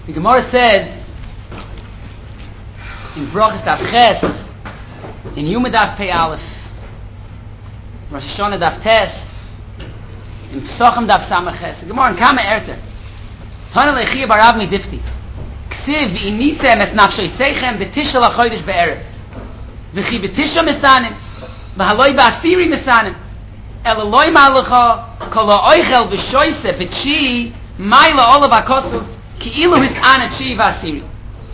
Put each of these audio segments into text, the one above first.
The Gemara says in Brachas Daf Ches, in Yuma Daf Pei Aleph, Rosh Hashanah Daf Tes, in Pesachim Daf Samach Ches, the Gemara in Kama Erter, Tana Lechia Barav Midifti, Ksiv Inisem Es Nafshay Seichem V'Tisha L'Chodesh Be'erev, V'Chi V'Tisha Mesanim, V'Haloi Ba'asiri Mesanim, Eloloi Ma'alecha, Kol Ha'oichel V'Shoyse V'Tshi, Maila Olav HaKosuv, Ki'ilu His'ana Tshi V'Asiri.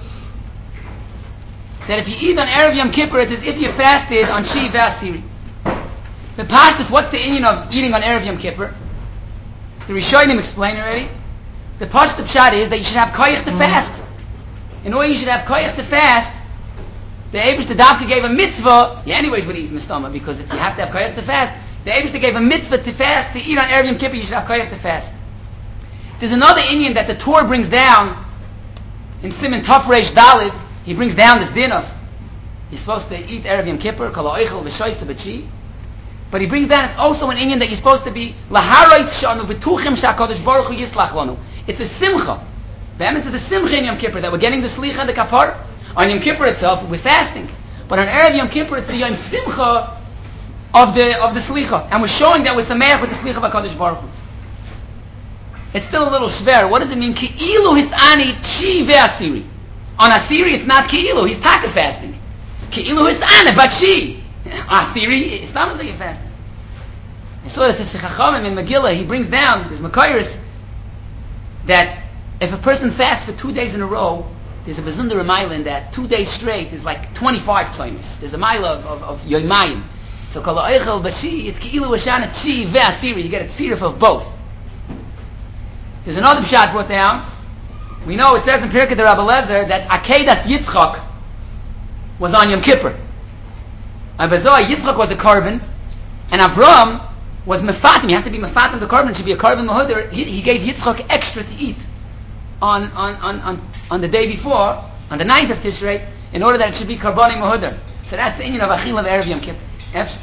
That if you eat on Erev Yom Kippur, it's as if you fasted on Shi V'Asiri. The Pashtus, what's the inyan of eating on Erev Yom Kippur? The Rishonim explain already. The Pashtus Pshat is that you should have koyach to fast. In order you should have koyach to fast, the Eibishter Davka gave a mitzvah. You anyways would eat mistama because you have to have koyach to fast. The Eibishter gave a mitzvah to fast, to eat on Erev Yom Kippur, you should have koyach to fast. There's another inyan that the Torah brings down in Siman Tov Reish Dalid. He brings down this din of you're supposed to eat Erev Yom Kippur, Kol Ha'oichel V'Shoyse B'Tshi. But he brings down it's also an inyan that you're supposed to be Laharos Shanu B'Tuchim Sha'Kodesh Baruch Hu Yislach Lanu. It's a simcha. There's a simcha in Yom Kippur that we're getting the slicha and the kapar. On Yom Kippur itself, we're fasting. But on Erev Yom Kippur, it's the Yom Simcha of the slicha. And we're showing that we're sameach with the slicha of HaKadosh Baruch Hu. It's still a little shver. What does it mean? Ki'ilu his'ani tshi ve'asiri. On Asiri, it's not Ki'ilu. He's taka fasting. Ki'ilu his'ani, but she. Asiri, it's not like you're fasting. I saw this in Chachamim in Megillah. He brings down, there's Makairis, that if a person fasts for 2 days in a row, there's a Bezunder Maila in that 2 days straight is like 25 tzaimis. There's a Maila of Yomayim. So Kol Ha'oichel B'Shi, it's Ki'ilu Hishana Tshi Ve'asiri. You get a tzirif of both. There's another pshat brought down. We know it says in Pirkei de Rabbi Lezer that Akedas Yitzchak was on Yom Kippur. Abazoi, Yitzchak was a korban, and Avram was mefatim. You have to be mefatim. The korban should be a korban mahudar. He gave Yitzchak extra to eat on the day before, on the 9th of Tishrei, in order that it should be karbani mahudar. So that's the inyan of Achil of Erev Yom Kippur.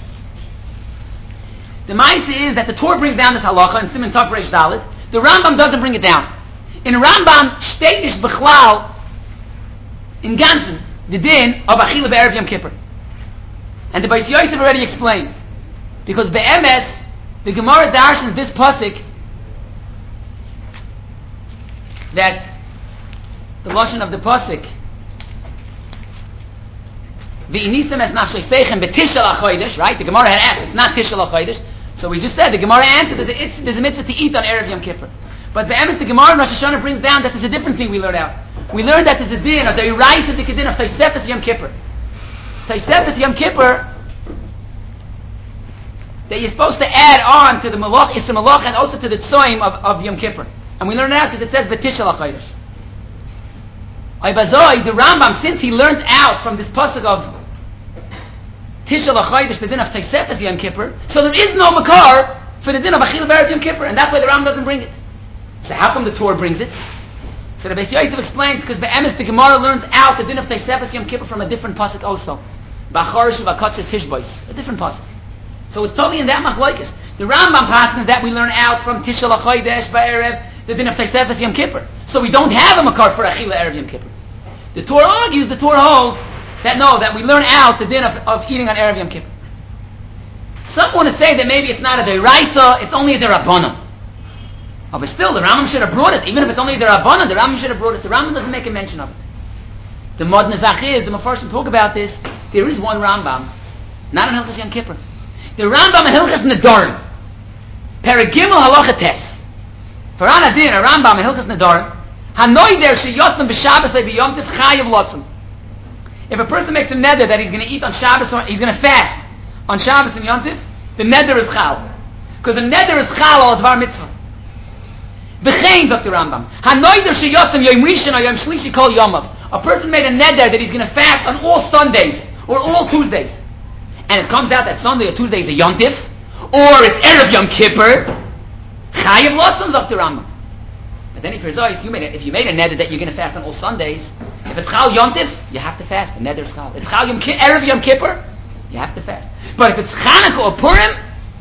The ma'aseh is that the Torah brings down this halacha in Siman Tov Reish Dalet. The Rambam doesn't bring it down. In Rambam, shteish b'chlal in Ganzen, the din of Achila B'Erev Yom Kippur. And the Beis Yosef already explains. Because Be'emes, the Gemara darshans this pasuk, that the lashon of the pasuk, V'inisem es nafshay seichem b'tishal ha'chodesh, right? The Gemara had asked, it's not tishal ha'chodesh. So we just said, the Gemara answered, there's a mitzvah to eat on Erev Yom Kippur. But Be'emes, the Gemara in Rosh Hashanah brings down that there's a different thing we learned out. We learned that there's a din of the Irais of the Kedin of Taisefes Yom Kippur. Taisefes Yom Kippur, that you're supposed to add on to the Malach, Isra Malach, and also to the Tzoim of Yom Kippur. And we learned out because it says B'tishal HaChodesh. Ibazoi, the Rambam, since he learned out from this pasuk of Tishal HaChodesh, the din of Taisefes Yom Kippur, so there is no Makar for the din of Achil B'Erev Yom Kippur, and that's why the Rambam doesn't bring it. So how come the Torah brings it? So the Beis Yosef explains, because Be'emes, the Gemara learns out the din of Taisefes Yom Kippur from a different pasuk also. B'acharish v'akotzer tishbois, a different pasuk. So it's totally in that machlokes. The Rambam pasuk is that we learn out from Tishal HaChodesh B'Erev, the din of Taisefes Yom Kippur. So we don't have a makar for Achila Erev Yom Kippur. The Torah argues, the Torah holds, that we learn out the din of eating on Erev Yom Kippur. Some want to say that maybe it's not a deraisa, it's only a derabbanan. Oh, but still, the Rambam should have brought it. Even if it's only a derabbanan, the Rambam should have brought it. The Rambam doesn't make a mention of it. The Mod Nezach is, the Mefarshim talk about this, there is one Rambam, not in Hilchas Yom Kippur. The Rambam in Hilchas Nedarim, Perigimel Halacha Tes. For Anadin, a Rambam in Hilchas Nedarim, Hanoi der sheyotzim b'Shabbos or b'Yom Tov chayav lotzim. If a person makes a neder that he's going to eat on Shabbos or he's going to fast on Shabbos and Yom Tov, the neder is chal. Because the neder is chal al dvar mitzvah. V'chein, Dr. Rambam. Hanoi der sheyotzim yom rishon or yom shlishi kol yomav. A person made a neder that he's going to fast on all Sundays or all Tuesdays. And it comes out that Sunday or Tuesday is a Yom Tov, or it's Erev Yom Kippur, chayav lotzim, Dr. Rambam. But then if you made a neder that you're going to fast on all Sundays, if it's Chal Yom Tif, you have to fast. The neder is Chal. It's Chal Erev Yom Kippur, you have to fast. But if it's Chanukah or Purim,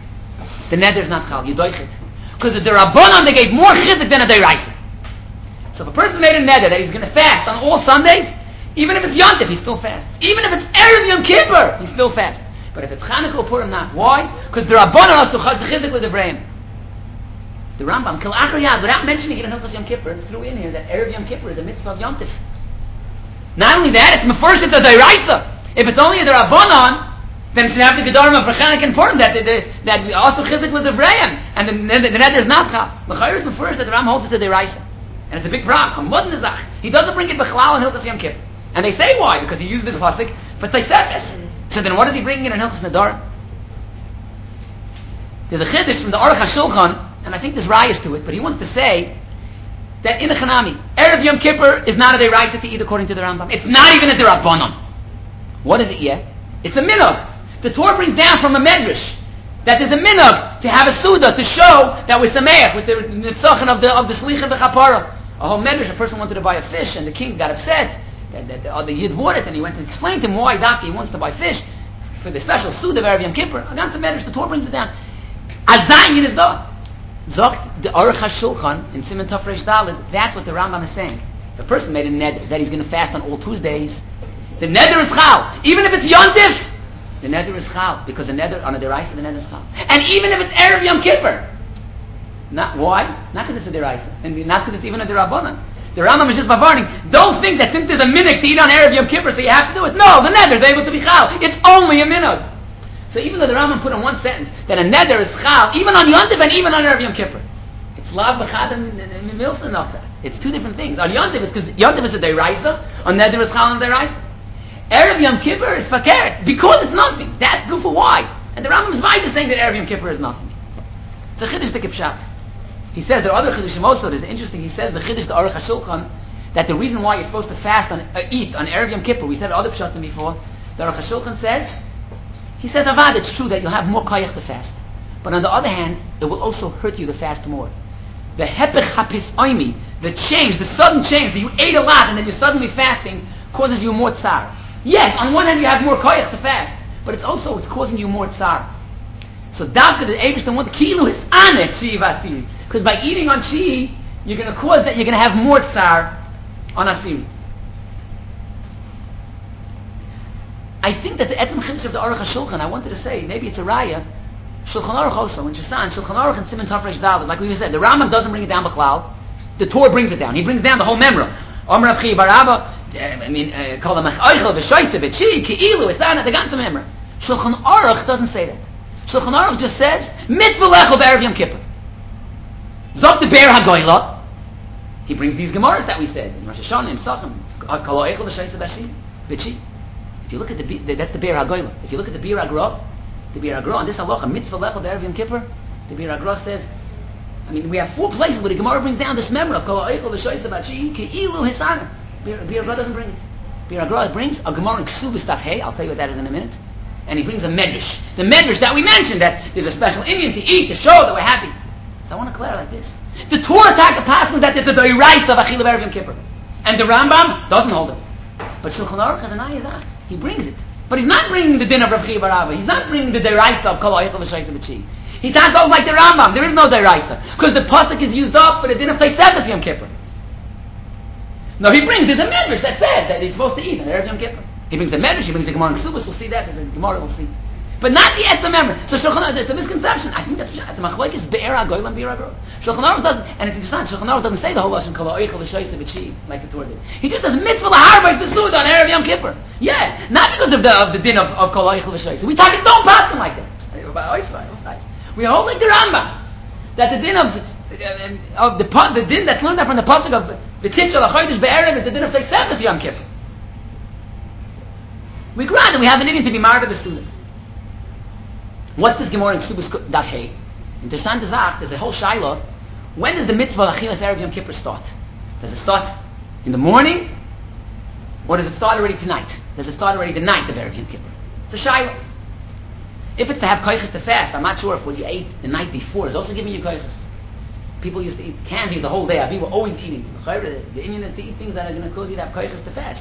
the neder is not Chal. You doich it. Because the Rabbanon, they gave more chizik than a deraisa. So if a person made a neder that he's going to fast on all Sundays, even if it's Yontif, he still fasts. Even if it's Erev Yom Kippur, he still fasts. But if it's Chanukah or Purim, not. Why? Because the Rabbanan also chaz chizik with Evrayim. The Rambam, Kil Achar Yad, without mentioning it in Hilchos Yom Kippur, threw in here that Erev Yom Kippur is a mitzvah of Yontif. Not only that, it's Mefarsh to Deiraisa. If it's only the Rabbanan, then it should have the Gedarim of Chanukah and Purim that we also chizik with Evrayim, and the neder is not chal. L'chayr is Mefarsh that the Rambam holds it to Deiraisa. And it's a big problem. He doesn't bring it b'chlal in Hilchos Yom Kippur. And they say why? Because he used the pasuk for Tosefes. So then what is he bringing in Hilchos Nadar? There's a chiddush from the Aruch HaShulchan, and I think there's rayas to it, but he wants to say that in the Chanami, Erev Yom Kippur is not a deraisa to eat according to the Rambam. It's not even a derabbanon. What is it yet? It's a minhag. The Torah brings down from a medrash that there's a minhag to have a suda to show that we're sameach with the nitzachon of the slicha v'chapara. A whole medrash, a person wanted to buy a fish, and the king got upset that the Yid bought it, and he went and explained to him why he wants to buy fish for the special suda of Erev Yom Kippur. Against the medrash, the Torah brings it down. Azayin is da. Zok the Aruch HaShulchan in Siman Tov Reish Daled. That's what the Rambam is saying. The person made a neder that he's going to fast on all Tuesdays. The neder is chal, even if it's Yontif. The neder is chal because the neder on a deraisa, the neder is chal, and even if it's Erev Yom Kippur. Not why? Not because it's a deraisa, and not because it's even a derabbanan. The Rambam is just bavarning. Don't think that since there's a minhag to eat on Erev Yom Kippur, so you have to do it. No, the neder is able to be chal. It's only a minhag. So even though the Rambam put in one sentence that a neder is chal, even on Yontif and even on Erev Yom Kippur, it's lav b'chad and milsa nota. It's two different things. On Yontif, it's because Yontif is a deraisa, on neder is chal and deraisa. Erev Yom Kippur is fakir because it's nothing. That's good for why. And the Rambam is right to saying that Erev Yom Kippur is nothing. It's a chiddush to kipshat. He says there are other chiddushim also. There's interesting. He says the chiddush to Aruch HaShulchan that the reason why you're supposed to fast on eat on Erev Yom Kippur. We said other pshatim before. The Aruch HaShulchan says, he says avad, it's true that you'll have more koyach to fast, but on the other hand, it will also hurt you to fast more. The hepech hapis oimi, the change, the sudden change that you ate a lot and then you're suddenly fasting, causes you more tsar. Yes, on one hand you have more koyach to fast, but it's causing you more tsar. So dafka the Eibishter want the kilu is anet shi vasiri, because by eating on shi, you're going to cause that you're going to have more tsar on asiri. I think that the etzem chiddush of the Aruch HaShulchan, I wanted to say, maybe it's a raya, Shulchan Aruch also, in Shasan, Shulchan Aruch and Siman Tov Reish Daled, like we said, the Rambam doesn't bring it down b'chlal, the Torah brings it down. He brings down the whole memra. Omer Rav Chiya bar Abba, call them Eichel v'Shoyse v'Chi Ki'ilu Esana the ganze memra. Shulchan Aruch doesn't say that. Shulchan Aruch just says mitzvah lechel b'erev Yom Kippur. Zok the Be'er HaGoyla. He brings these gemaras that we said in Rosh Hashanah in Sachem. Kol Eichel v'Shoyse v'Chi. If you look at that's the Be'er HaGoyla. If you look at the Be'er HaGra on this halacha mitzvah lechel b'erev Yom Kippur, the Be'er HaGra says. We have 4 places where the Gemara brings down this memra. Kol Eichel v'Shoyse v'Chi Ki'ilu Hisana. Be'er HaGra doesn't bring it. Be'er HaGra brings a Gemara in Ksubis Taf Hey. I'll tell you what that is in a minute. And he brings a medrash. The medrash that we mentioned, that there's a special Indian to eat to show that we're happy. So I want to clear like this. The Torah taka passes that there's a doiraisa of Achil of Erev Yom Kippur. And the Rambam doesn't hold it. But Shulchan Aruch has an ayah. He brings it. But he's not bringing the din of Rav Chiya bar Abba. He's not bringing the doiraisa of Kol Eichel v'Shoyse v'Chi. He can't go like the Rambam. There is no doiraisa. Because the pasuk is used up for the din of Tosefes Yom Kippur. No, he brings, there's a medrash that says that he's supposed to eat on Erev Yom Kippur. He brings a medrash, he brings a Gemara in Ksubos, we'll see that, there's a Gemara, we'll see. But not the etzem memra. So Shulchan Aruch, it's a misconception. I think that's it's a machlokes Be'er HaGoyla and Be'er HaGra. Shulchan Aruch doesn't, and it's interesting, Shulchan Aruch doesn't say the whole lashon Kol Eichel v'Shoyse v'Chi like the Torah did. He just says mitzvah l'harbais b'suda on Erev Yom Kippur. Yeah, not because of the din of Kol Eichel v'Shoyse. We talking don't pass him like that. We hold like the Rambam that the din of the din that's learned out from the pasuk of the Tishel HaChodesh Be'erev is the din of Tosefes Yom Kippur. We grant that we have an Indian to be married to the Suda. What's this Gemara in Ksubis Daf Hey? Interessant Zach, there's a whole Shiloh. When does the mitzvah of Achilas Erev Yom Kippur start? Does it start in the morning? Or does it start already tonight? Does it start already the night of Erev Yom Kippur? It's a Shiloh. If it's to have koiches to fast, I'm not sure if what you ate the night before is also giving you koiches. People used to eat candies the whole day. Avi were always eating. The Indian is to eat things that are going to cause you to have koiches to fast.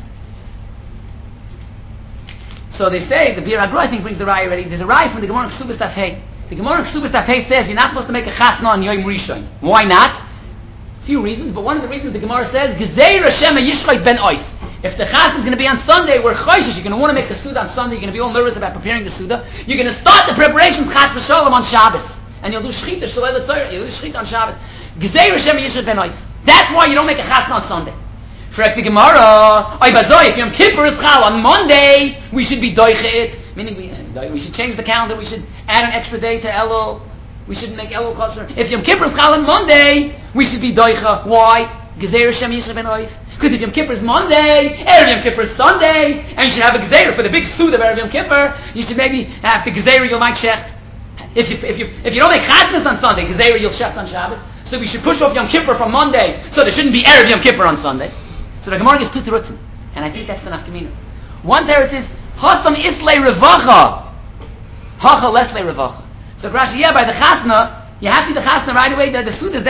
So they say, the Be'er HaGra I think brings the raya already. There's a raya from the Gemara in Ksubis Taf Hey. The Gemara in Ksubis Taf Hey says you're not supposed to make a chasna on Yom Rishon. Why not? Few reasons, but one of the reasons the Gemara says, Gezeira Shema Yishchait Ben Oif. If the chasna is going to be on Sunday, we're choishes. You're going to want to make the Suda on Sunday. You're going to be all nervous about preparing the Suda. You're going to start the preparations chas v'sholem on Shabbos. And you'll do shchita, shalei l'tzorah. You'll do shchita on Shabbos. Gezeira Shema Yishchait Ben Oif. That's why you don't make a chasna on Sunday. For the Gemara, if Yom Kippur is chal on Monday, we should be doiche it. Meaning we should change the calendar. We should add an extra day to Elul. We shouldn't make Elul Chaser. If Yom Kippur is chal on Monday, we should be doicha. Why? Gezeira Shem Yishchait Ben Oif. Because if Yom Kippur is Monday, Erev Yom Kippur is Sunday, and you should have a Gezeira for the big suit of Erev Yom Kippur, you should maybe have the Gezeira you'll make shecht. If you don't make Chaznas on Sunday, Gezeira you'll shecht on Shabbos. So we should push off Yom Kippur from Monday, so there shouldn't be Erev Yom Kippur on Sunday. So the Gemara gives two terutzim, and I think that's the nafkamina. One teretz is Hasam Islay Revacha, Hacha Leslay Revacha. So Rashi, by the chasna, you have to do the chasna right away. The suit is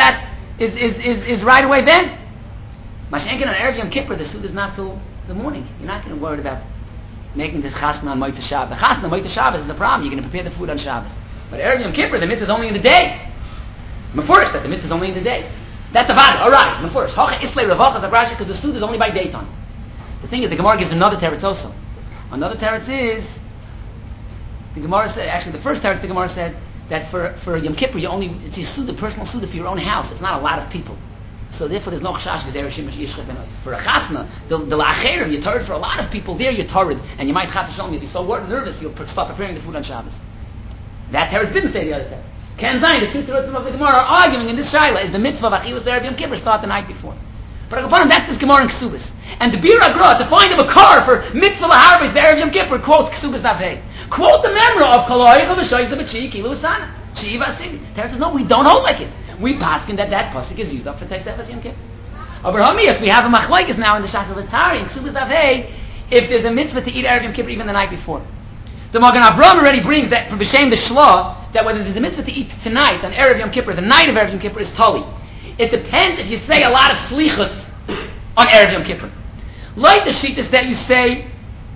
right away then. Mashenkin on Erev Yom Kippur, the suit is not till the morning. You're not going to worry about making this chasna on Motzei Shabbos. The chasna on Motzei Shabbos is the problem. You're going to prepare the food on Shabbos. But Erev Yom Kippur, the mitzvah is only in the day. Mefurish that the mitzvah is only in the day. That's a vada. All right, Mefurish. Hacha Islay Revacha Rashi, because the suit is only by daytime. The thing is, the Gemara gives another teretz also. Another teretz is the Gemara said. Actually, the first teretz the Gemara said that for Yom Kippur it's a suda, personal suda for your own house. It's not a lot of people. So therefore, there's no chashash gezeira shemesh yishchait ben oif. For a chasna, the la'acherim, you're torrid for a lot of people. There, you're torrid, and you might chas v'shalom, you'll be so nervous, you'll stop preparing the food on Shabbos. That teretz didn't say the other teretz. Ken Zayin, the two teretzim of the Gemara are arguing in this shaila is the mitzvah of achilas erev Yom Kippur start the night before. But upon him, that's this Gemara in Ksubis. And the Bir Agra, to find him a car for mitzvah laharvei the erev Yom Kippur, quotes Ksubis Navhei. Quote the memra of Kaloyich of Ashoyz the B'chi Kilu Asana. Shiva Asiri. Teretz says, no, we don't hold like it. We paskin that pasuk is used up for Teisefas Yom Kippur. Abraham, yes, we have a machlokes now in the Shach Latari in Ksubis Navhei if there's a mitzvah to eat erev Yom Kippur even the night before. The Magen Avraham already brings that from B'Shem the Shlah that whether there's a mitzvah to eat tonight on erev Yom Kippur, the night of erev Yom Kippur is tali. It depends if you say a lot of slichus on erev Yom Kippur. Like the shittas that you say,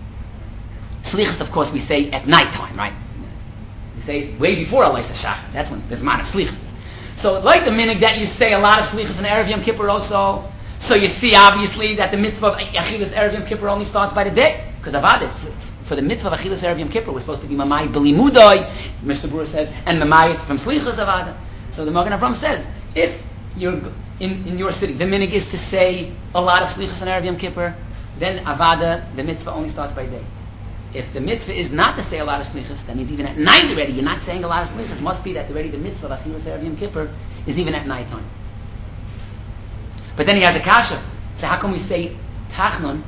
slichus, of course, we say at night time, right? We say way before Alaysa Shachar. That's when there's a lot of slichus. So like the minig that you say a lot of slichus on erev Yom Kippur also. So you see obviously that the mitzvah of achilas erev Yom Kippur only starts by the day, because Avad for the mitzvah of achilas erev Yom Kippur we're supposed to be mamai belimudai, Mr. Brewer says, and mamai from slichus Avad. So the Magen Avraham says if you're in your city, the minig is to say a lot of slichus on erev Yom Kippur, then Avada, the mitzvah only starts by day. If the mitzvah is not to say a lot of slichus, that means even at night already you're not saying a lot of slichus. Must be that already the mitzvah of achilas erev Yom Kippur is even at night time. But then he has a kasha. So how can we say tachnun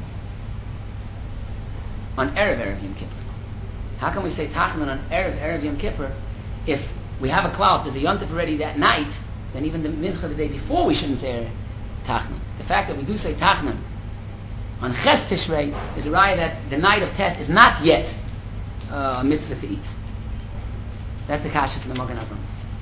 on erev Yom Kippur? How can we say tachnun on erev Yom Kippur if we have a cloud, there's a yontif already that night, then even the mincha the day before we shouldn't say tachnun. The fact that we do say tachnun on Ches Tishrei is a raya that the night of test is not yet a mitzvah to eat. That's the kasha from the Magen Avraham.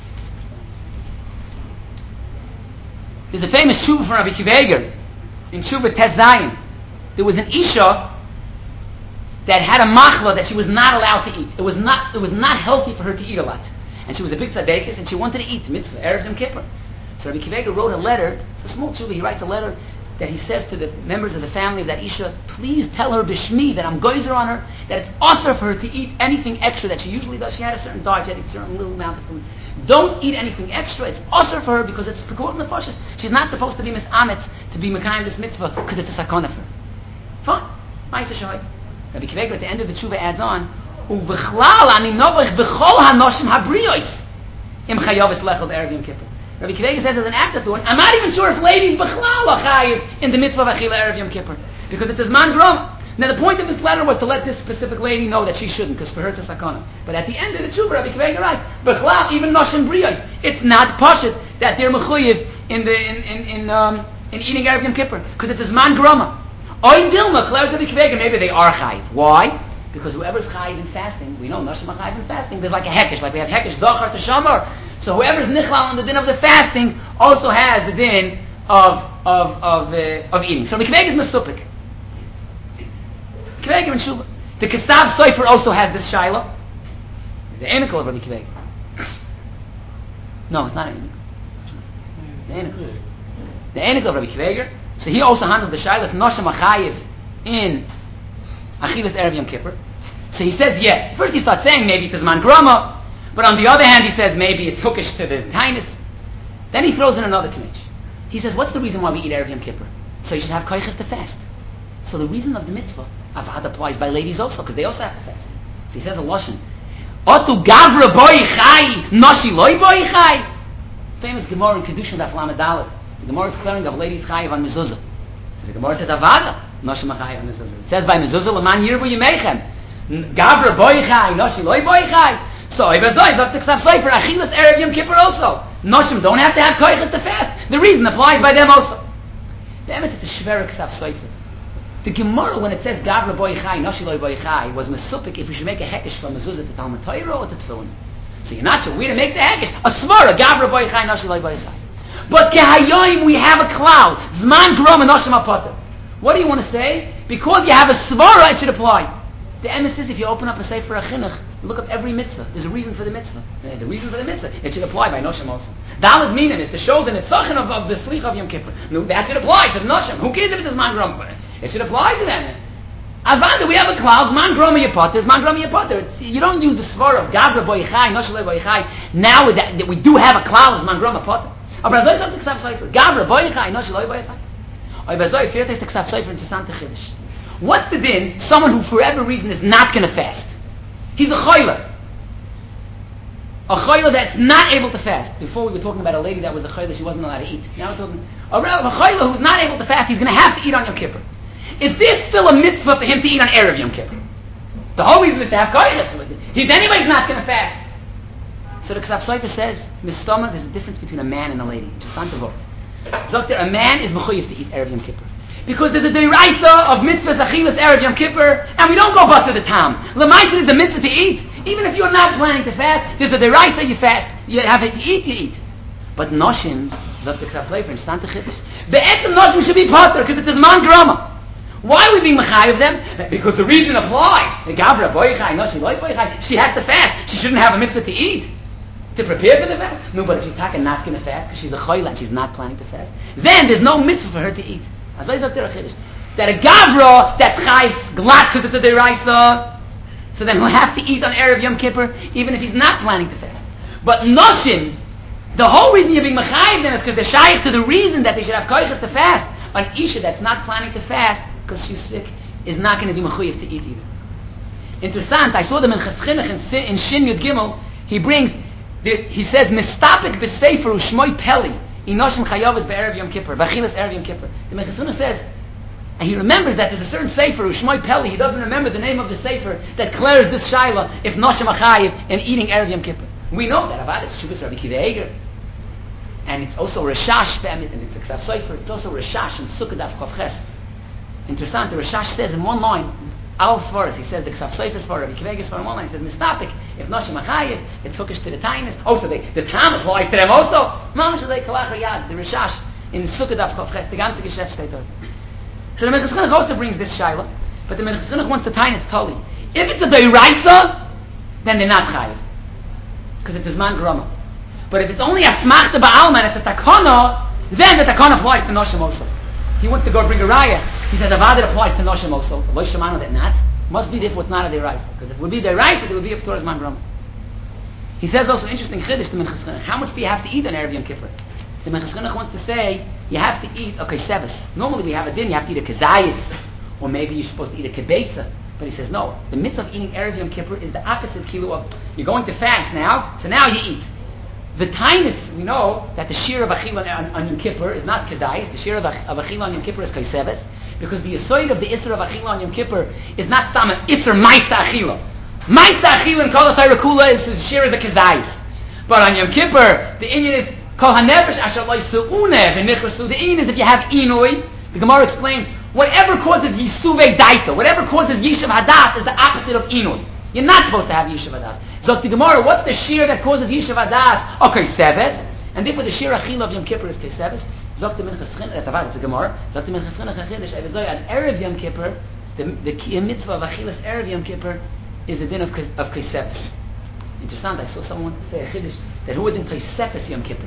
There's a famous tshuva from Rabbi Akiva Eiger in Tshuva Tes Zayin. There was an isha that had a machla that she was not allowed to eat. It was not healthy for her to eat a lot, and she was a big tzaddikus, and she wanted to eat mitzvah erev Yom Kippur. So Rabbi Akiva Eiger wrote a letter. It's a small tshuva. He writes a letter that he says to the members of the family of that isha, please tell her b'shmi that I'm goyzer on her, that it's asur for her to eat anything extra that she usually does. She had a certain diet, she had a certain little amount of food. Don't eat anything extra. It's asur for her because it's pekut nefashos. She's not supposed to be misametz to be mekayim this mitzvah because it's a sakana for her. Fine. Ma'aseh shoy. Rabbi Akiva Eiger at the end of the tshuva adds on, u'v'chlal ani novach b'chol hanoshim habriyos im chayovas lechel b'erev Yom Kippur. Rabbi Akiva Eiger says as an afterthought, I'm not even sure if ladies b'chlal are chayiv in the mitzvah of achila erev Yom Kippur because it's a zman groma. Now the point of this letter was to let this specific lady know that she shouldn't, because for her it's a sakana. But at the end of the tshuva, Rabbi Akiva Eiger writes, b'chlal even noshim briyos, it's not pashut that they're mechuyev in eating erev Yom Kippur because it's a zman groma. Oy dilma, declares Rabbi Akiva Eiger, maybe they are chayiv. Why? Because whoever's chayiv in fasting, we know noshim are chayiv in fasting. There's like a hekesh, like we have hekesh zachar to shamar. So whoever's nichlal on the din of the fasting also has the din of eating. So Rabbi Akiva Eiger is mesupik. Akiva Eiger and Shuba. The Kesav Sofer also has this shaila. The emical of Rabbi Akiva Eiger. No, it's not an emical. The emical. the Einik of Rabbi Kveger. So he also handles the Shaila if Noshem Achayiv in Achilas Erev Yom Kippur. So he says, yeah. First he starts saying maybe it's Zman Grama, but on the other hand he says maybe it's hookish to the Tainus. Then he throws in another Knich. He says, what's the reason why we eat Erev Yom Kippur? So you should have koiches to fast. So the reason of the mitzvah, Avad applies by ladies also, because they also have to fast. So he says a Lashon, Otu Gavra Boi Chai, Noshi Loi Boi Chai. Famous Gemara in Kedushin Daf Lamed Dalet. The Gemara is clearing of ladies Chayiv on Mezuzah. So the Gemara says Avada, Noshi Machayiv on Mezuzah. It says by Mezuzah, Leman Yirbu Yimechem. Gavra Boi Chai, Noshi Loi Boi Chai. So Ibazoi is up to Ksav Sefer, Achilas Erev Yom Kippur also. Noshim don't have to have koiches to fast. The reason applies by them also. The emes it's a shver Ksav Sefer. The Gemara, when it says Gavra Boi Chai, Noshi Loi Boi Chai, was mesupik if we should make a hekesh from Mezuzah to Talmud Torah or to Tefillin. So you're not sure we to make the hekesh. A svara, Gavra Boi Chai, Noshi Loi Boi Chai. But kehayoim we have a cloud. Zman Grom and Noshim Apoter. What do you want to say? Because you have a svara, it should apply. The emes is if you open up a Sefer HaChinuch, look up every mitzvah. There's a reason for the mitzvah. The reason for the mitzvah, it should apply by Noshim also. Dalet Minim is to show the Nitzachon of the Slich of Yom Kippur. No, that should apply to the Noshim. Who cares if it's a Zman Grom? It should apply to them. Avada, we have a cloud, Zman Grom Yapoter, Zman Grom Yapoter. You don't use the svar of Gavra Boi Chai, Noshim Loi Boi Chai. Now that we do have a cloud, Zman Grom Yapoter. Aber Azoi sagt the Ksav Sefer, Gavra Boi Chai, Noshim Loi Boi Chai. Aber Azoi fährt ist the Ksav Sefer interessante Chiddush. What's the din? Someone who, for whatever reason, is not going to fast. He's a choiler. A choiler that's not able to fast. Before we were talking about a lady that was a choiler, she wasn't allowed to eat. Now we're talking a choiler who's not able to fast. He's going to have to eat on Yom Kippur. Is there still a mitzvah for him to eat on Erev Yom Kippur? The whole reason is to have koiches. He's anyways not going to fast. So the Ksav Sefer says, Mistoma, there's a difference between a man and a lady. Interessant word. Zokter, a man is mechuyev to eat Erev Yom Kippur. Because there's a deraisa of mitzvahs achilas Erev Yom Kippur, and we don't go bust to the tam. L'maisa is a mitzvah to eat. Even if you're not planning to fast, there's a deraisa, you fast. You have it to eat, you eat. But noshim, Zokter Ksav Sefer, instant chiddush. Be'etem noshim should be potter, because it's a zman grama. Why are we being mechayiv of them? Because the reason applies. The Gavra Boi Chai, Noshi Loi Boi Chai. She has to fast. She shouldn't have a mitzvah to eat. To prepare for the fast? No, but if she's talking not going to fast because she's a choyla and she's not planning to fast, then there's no mitzvah for her to eat. That a gavra that's chayis glat because it's a deraisa, so then he'll have to eat on Erev Yom Kippur even if he's not planning to fast. But noshim, the whole reason you're being mechayiv them is because they're shaykh to the reason that they should have koiches to fast. An isha that's not planning to fast because she's sick is not going to be mechayiv to eat either. Interessant, I saw them in Cheschinach in Shin Yud Gimel. He says, Mistapik b'sefer u'shmoi peli inoshim chayovas be'erev Yom Kippur, v'achilas Erev Yom Kippur. The Mechasuna says, and he remembers that there's a certain sefer u'shmoi peli, he doesn't remember the name of the sefer that declares this shaila if noshim achayiv and eating Erev Yom Kippur. We know that about it's Shuvas Rabbi Kiva Eger. And it's also Rashash be'emit, and it's a Ksav Sefer, it's also Rashash in Sukkah Daf Chav Ches. Interessant, the Rashash says in one line, Al Svaras, he says the Ksav Sefer Svar, Rabbi Kiva Eger Svar in one line, he says, Mistapik, if noshim achayiv, it's hookish to the tainus. Also, the tam applies to them also. Mamash alei kalach yad, the Rashash in Sukkah Daf Chav Ches, the ganze Geschäft steht dort. So the Minchas Chinuch also brings this shaila, but the Minchas Chinuch wants the tainus totally. If it's a deiraisa, then they're not chayiv, because it's a zman grama. But if it's only a smachta ba'alma and it's a takana, then the takana applies to noshim also. He wants to go bring a raya. He says avad applies to noshim also. Lo shamanu that not must be if it's not a deraisa. Because if it would be deraisa, it would be a p'torah zman grama. He says also interesting chiddush to Minchas Chinuch. How much do you have to eat on Erev Yom Kippur? The Minchas Chinuch wants to say you have to eat seves. Normally we have a din. You have to eat a kezayis, or maybe you're supposed to eat a kibetza. But he says no. The mitzvah of eating Erev Yom Kippur is the opposite kilo of you're going to fast now, so now you eat. The tainus, we know that the shir of achila on Yom Kippur is not kezayis. The shir of achila on Yom Kippur is kaiseves, because the yisoid of the isser of achila on Yom Kippur is not stam isser ma'isa achila. Ma'isa achila in kol ha'Torah kula is shir of the kezayis. But on Yom Kippur, the inyan is kol hanefesh asher lo yisu'uneh v'nichrasu. The inyan is if you have inui. The Gemara explains whatever causes yisuvei daita, whatever causes yishav hadas is the opposite of inui. You're not supposed to have yishav hadas. Zok the Gemara, what's the shir that causes yishav hadas? Okay, seves. And therefore the shir achila of Yom Kippur is keseves. Zok the Minchas Chinuch, that's about it's a Gemara. Zok the Minchas Chinuch achidish on Erev Yom Kippur, the mitzvah of achilas Erev Yom Kippur is a din of keseves. Interessant, I saw someone say a chiddush that who would in keseves Yom Kippur?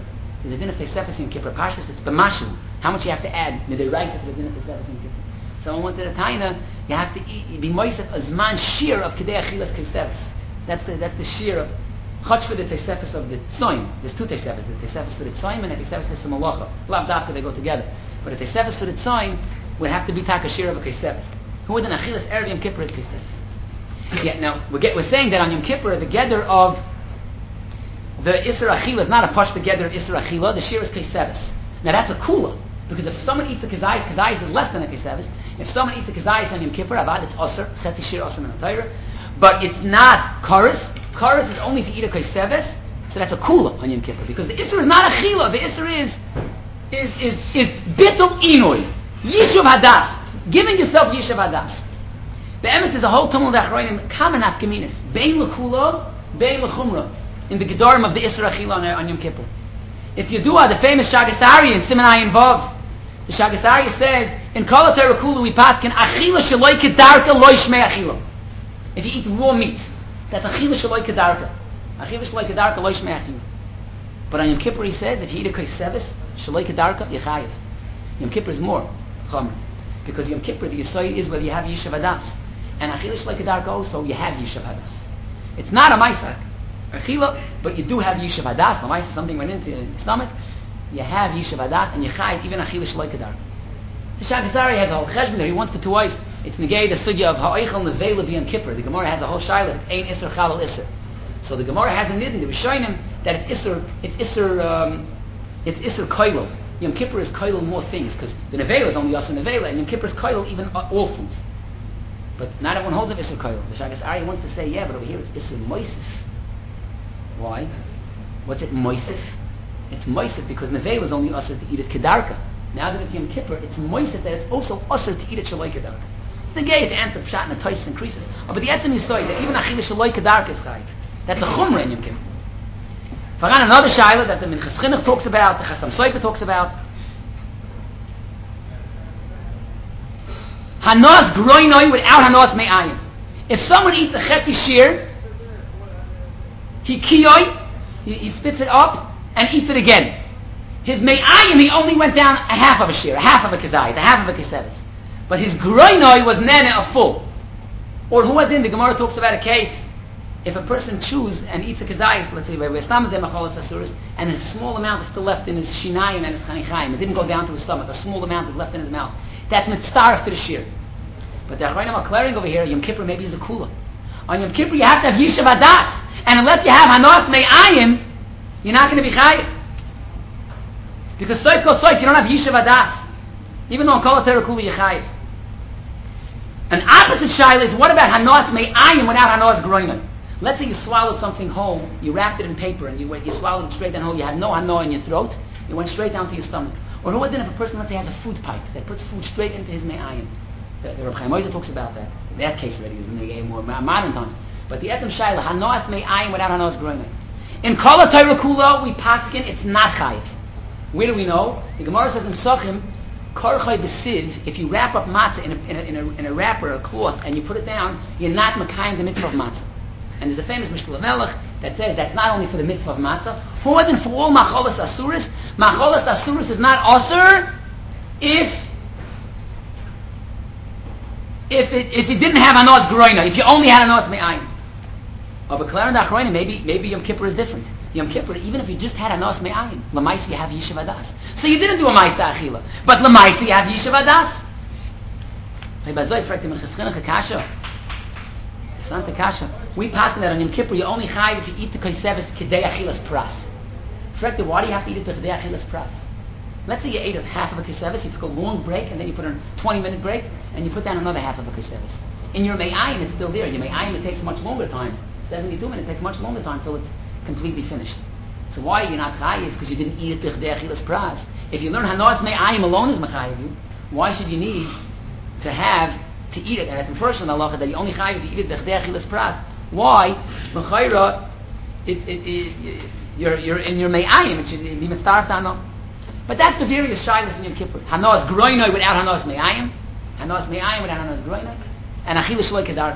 There's a din of Tosefes Yom Kippur. Parshas, it's b'mashu. How much you have to add midiraisa for the din of Tosefes Yom Kippur. Someone wanted a taina, you have to be moisef a zman shir of kedei achilas Tosefes. That's the shir of chach for the Tosefes of the tzoyim. There's two Tosefes. There's Tosefes for the tzoyim and a Tosefes for the malacha. Lav dafka, they go together. But a Tosefes for the tzoyim would have to be taka shir of a Tosefes. Who would an achilas erev Yom Kippur is Tosefes? Yeah, now we're saying that on Yom Kippur the gather of the Isser Achila is not a push the gather of Isser Achila. The shir is Tosefes. Now that's a kula. Because if someone eats a kazayis is less than a kazayis. If someone eats a kazayis on Yom Kippur, avad, it's usr. That's a shir usr in the Torah. But it's not karis. Karis is only if you eat a kaiseves. So that's a kula on Yom Kippur. Because the isser is not a chila. The isser is bittul inoy. Yishuv hadas. Giving yourself yishuv hadas. The emes is a whole tumul d'achroinim common afkaminis. Bein l'kula, bein l'chumra. In the gedarim of the isser achila on Yom Kippur. It's Yedua, the famous Shagasari in Siman Ayin Vav. The Shagasari says, in Kol HaTorah Kula we paskin, achila shaloi kedarka lo yishmei achila. If you eat raw meat, that's achila shaloi kedarka. Achila shaloi kedarka lo yishmei achila. But on Yom Kippur he says, if you eat a kaiseves, shaloi kedarka, yechayev. Yom Kippur is more chomer. Because Yom Kippur, the Yisrael is whether you have Yishav Hadas. And achila shaloi kedarka also, you have Yishav Hadas. It's not a maisak. Achila, but you do have Yishav Hadas. The mice something went into your stomach. You have Yishav Hadas, and you chayiv even Achila Shaloi Kedar. The Shagasari has a whole cheshbon there. He wants the two wife. It's negay the sugya of ha'oichel nevela b'yom Kippur. The Gemara has a whole shaila. It's ein iser chalal iser. So the Gemara has a nidin. They were showing him that it's iser koilo. Yom Kippur is koilo more things because the nevela is only iser nevela, and Yom Kippur is koilo even all foods. But not everyone holds of iser koilo. The Shagasari wants to say yeah, but over here it's iser moisif. Why? What's it moisif? It's moisif because nevela is only usher to eat it kedarka. Now that it's Yom Kippur, it's moisif that it's also usher to eat it shaloi kedarka. The gay the answer pshat and the toises increases. Oh, but the etzem is that even achila shaloi kedarka is chayiv. That's a chumra in Yom Kippur. Faran another shaila that the Minchas Chinuch talks about, the Chasam Sofer talks about. Hanos groinoi without hanos me'ayim. If someone eats a chetzi shir, he kiyoi, he spits it up and eats it again. His me'ayim, he only went down a half of a shir, a half of a kazayis, a half of a keseves. But his groinoi was nene a full. Or huadin, the Gemara talks about a case, if a person chews and eats a kazayis, let's say, where stamazeh macholas asuris, and a small amount is still left in his shinayim and his chanichayim, it didn't go down to his stomach, a small amount is left in his mouth. That's mitzaref to the shir. But the Achronim are clearing over here, Yom Kippur maybe is a kula. On Yom Kippur you have to have Yishav Hadas. And unless you have Hanos Me'ayim, you're not going to be chayiv. Because soik kol soik, you don't have Yishav Hadas. Even though on Kol HaTorah Kula you're chayiv. An opposite shaila is, what about Hanos Me'ayim without Hanos Groinoi? Let's say you swallowed something whole, you wrapped it in paper, and you swallowed it straight down whole, you had no Hano in your throat, it went straight down to your stomach. Or who then if a person, let's say, has a food pipe that puts food straight into his Me'ayim? The Reb Chaim Oizer talks about that. That case already is in the more modern times. But the etzem shaila, hanos me'ayim without hanos groinoi. In Kol HaTorah Kula, we paskin, it's not chayiv. Where do we know? The Gemara says in Psachim, korchoi b'siv, if you wrap up matzah in a wrapper, a cloth, and you put it down, you're not mekayim the mitzvah of matzah. And there's a famous Mishnah Melech that says that's not only for the mitzvah of matzah, more than for all macholas asuris. Macholas asuris is not asur if it didn't have hanos groina, if you only had hanos me'ayim. Oh, but Klar and Achroina, maybe Yom Kippur is different. Yom Kippur, even if you just had hanos me'ayim, l'maisa you have Yishav Hadas. So you didn't do a ma'isa achila, but l'maisa you have Yishav Hadas. We pass that on Yom Kippur, you only chayiv if you eat the kaiseves kedei achilas pras. Why do you have to eat it the kedei achilas pras? Let's say you ate half of a kesevis, you took a long break, and then you put a 20-minute break, and you put down another half of a kesevis. In your me'ayim, it's still there. Your me'ayim, it takes much longer time. 72 minutes takes much longer time until it's completely finished. So why are you not chayiv? Because you didn't eat it b'chdei achilas pras. If you learn hanos me'ayim alone is mechayiv you, why should you need to eat it? And that's the first in the halacha that you only chayiv to eat it b'chdei achilas pras. Why? L'chayra, you're in your me'ayim. It should be mitzaref to hanos. But that's the various shilas in Yom Kippur. Hanos groinoi without hanos me'ayim. Hanos me'ayim without hanos groinoi. And achila shloi kedarka.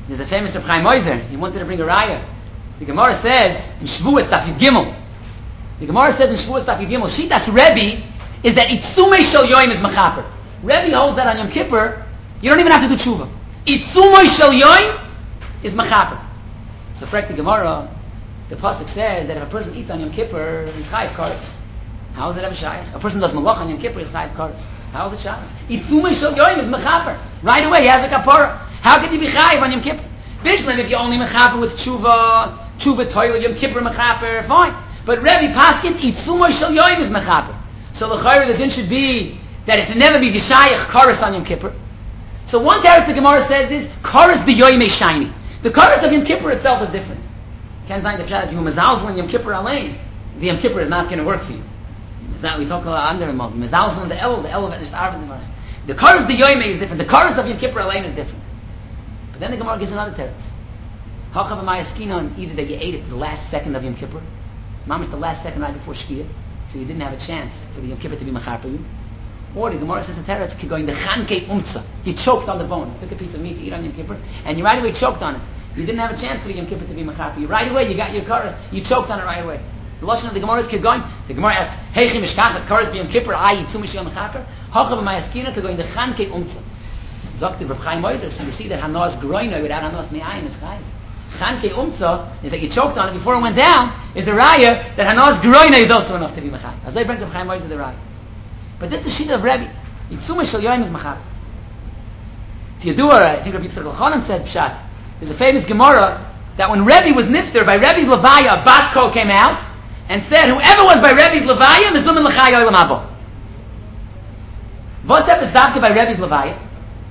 There's a famous Reb Chaim Oizer. He wanted to bring a raya. The Gemara says in Shavuos Daf Yud Gimel. The Gemara says in Shavuos Daf Yud Gimel, Shitas Rebbe is that Itzumei Shel Yoim is Mechaper. Rebbe holds that on Yom Kippur, you don't even have to do tshuva. Itzumei Shel Yoim is Mechaper. So, for the Gemara, the pasuk says that if a person eats on Yom Kippur, he's chayiv kares. How is it ever shaykh? A person does malach on Yom Kippur, he's chayiv kares. How is it shaykh? Itzumei Shel Yoim is Mechaper. Right away, he has a kapara. How could you be chayiv on Yom Kippur? Bishlam, if you only mechaper with tshuva toilet, Yom Kippur mechaper, fine. But Rebbe Paskin, Itzumei Shel Yoim is mechaper. So l'chayr, the din should be that it should never be v'shayach kares on Yom Kippur. So one teretz the Gemara says is kares b'yoyim shiny. The kares of Yom Kippur itself is different. Can't find the pshat. You mezalzel in Yom Kippur alain. The Yom Kippur is not going to work for you. We talk about under him. Mezalzel in the el of nicht arben. The kares b'yoyim is different. The kares of Yom Kippur alain is different. But then the Gemara gives another teretz. Hachav amayaskinon, either that you ate it the last second of Yom Kippur, mamish the last second right before Shkia, so you didn't have a chance for the Yom Kippur to be mechaper you. Or the Gemara says a teretz, going the chankei umtza. You choked on the bone. You took a piece of meat to eat on Yom Kippur, and you right away choked on it. You didn't have a chance for the Yom Kippur to be mechaper you. Right away, you got your karas. You choked on it right away. The lashon of the Gemara is going. The Gemara asks, Heichi mishkachas karas Yom Kippur, ayi tzumish yom mechaper. Hachav amayaskinon, going the chankei umtza. Zokti Reb Chaim Oizer, so you see that Hanos groino without Hanos me'ayin is chayiv. Chankei umtza is that you choked on it before it went down, is a raya that Hanos groino is also enough to be mechayiv. As I bring Reb Chaim Oizer the raya. But this is the shita of Rebbe. Itzumei Shel Yoim is mechayiv. So you do, I think Rabbi Yitzchak Elchanan said, Pshat, there's a famous Gemara that when Rebbe was nifter, by Rebbe's Levaya, a bat kol came out and said, whoever was by Rebbe's Levaya, mezumin l'chai olam haba. What's that is davke by Rebbe's Levaya?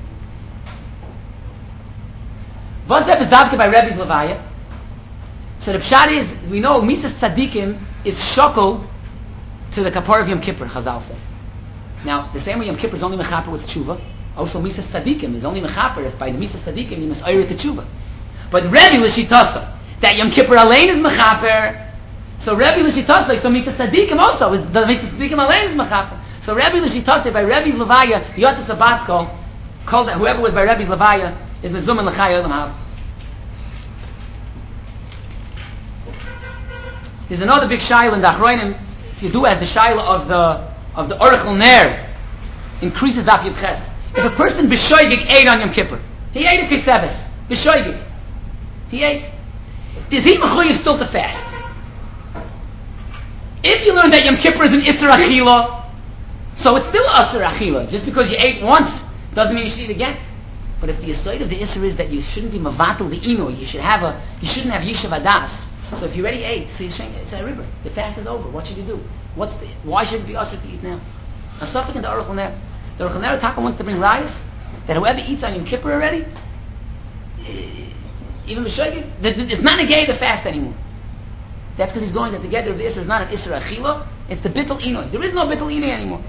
What's that is davke by Rebbe's Levaya? So the pshat is, we know Misas Tzadikim is shokol to the kapar of Yom Kippur, Chazal said. Now, the same way Yom Kippur is only mechaper with tshuva, also Misas Tzadikim is only mechaper if by the Misas Tzadikim you must oir the tshuva. But Rebbe l'shitasa, that Yom Kippur alain is mechaper, so Rebbe l'shitasa, so Misas Tzadikim also, is the Misas Tzadikim alain is mechaper. So Rebbe l'shitasa, by Rebbe's Levaya, Yotzes Abaskol, called that whoever was by Rebbe's Levaya, is mezumin l'chai olam haba. There's another big shaila in the Achronim to do as the shaila of the Orechel Ner increases Daf Yud Ches. If a person b'shoigig ate on Yom Kippur, he ate a kiseves b'shoigig, he ate. Is he mechuyev still to fast? If you learn that Yom Kippur is an Isser Achila, so it's still Isser Achila. Just because you ate once doesn't mean you should eat again. But if the aside of the Isser is that you shouldn't be mavatal the inu, you shouldn't have yishav adas. So if you already ate, so you're saying it's a river. The fast is over. What should you do? Why should it be usher to eat now? A suffix in the Aruch LaNer. The Aruch LaNer Taka wants to bring rayas that whoever eats on Yom Kippur already, even B'Shoigig, it's not negay the fast anymore. That's because he's going that the gather of the Isser is not an Isser Achila, it's the Bittul Inoy. There is no Bittul Inoy anymore.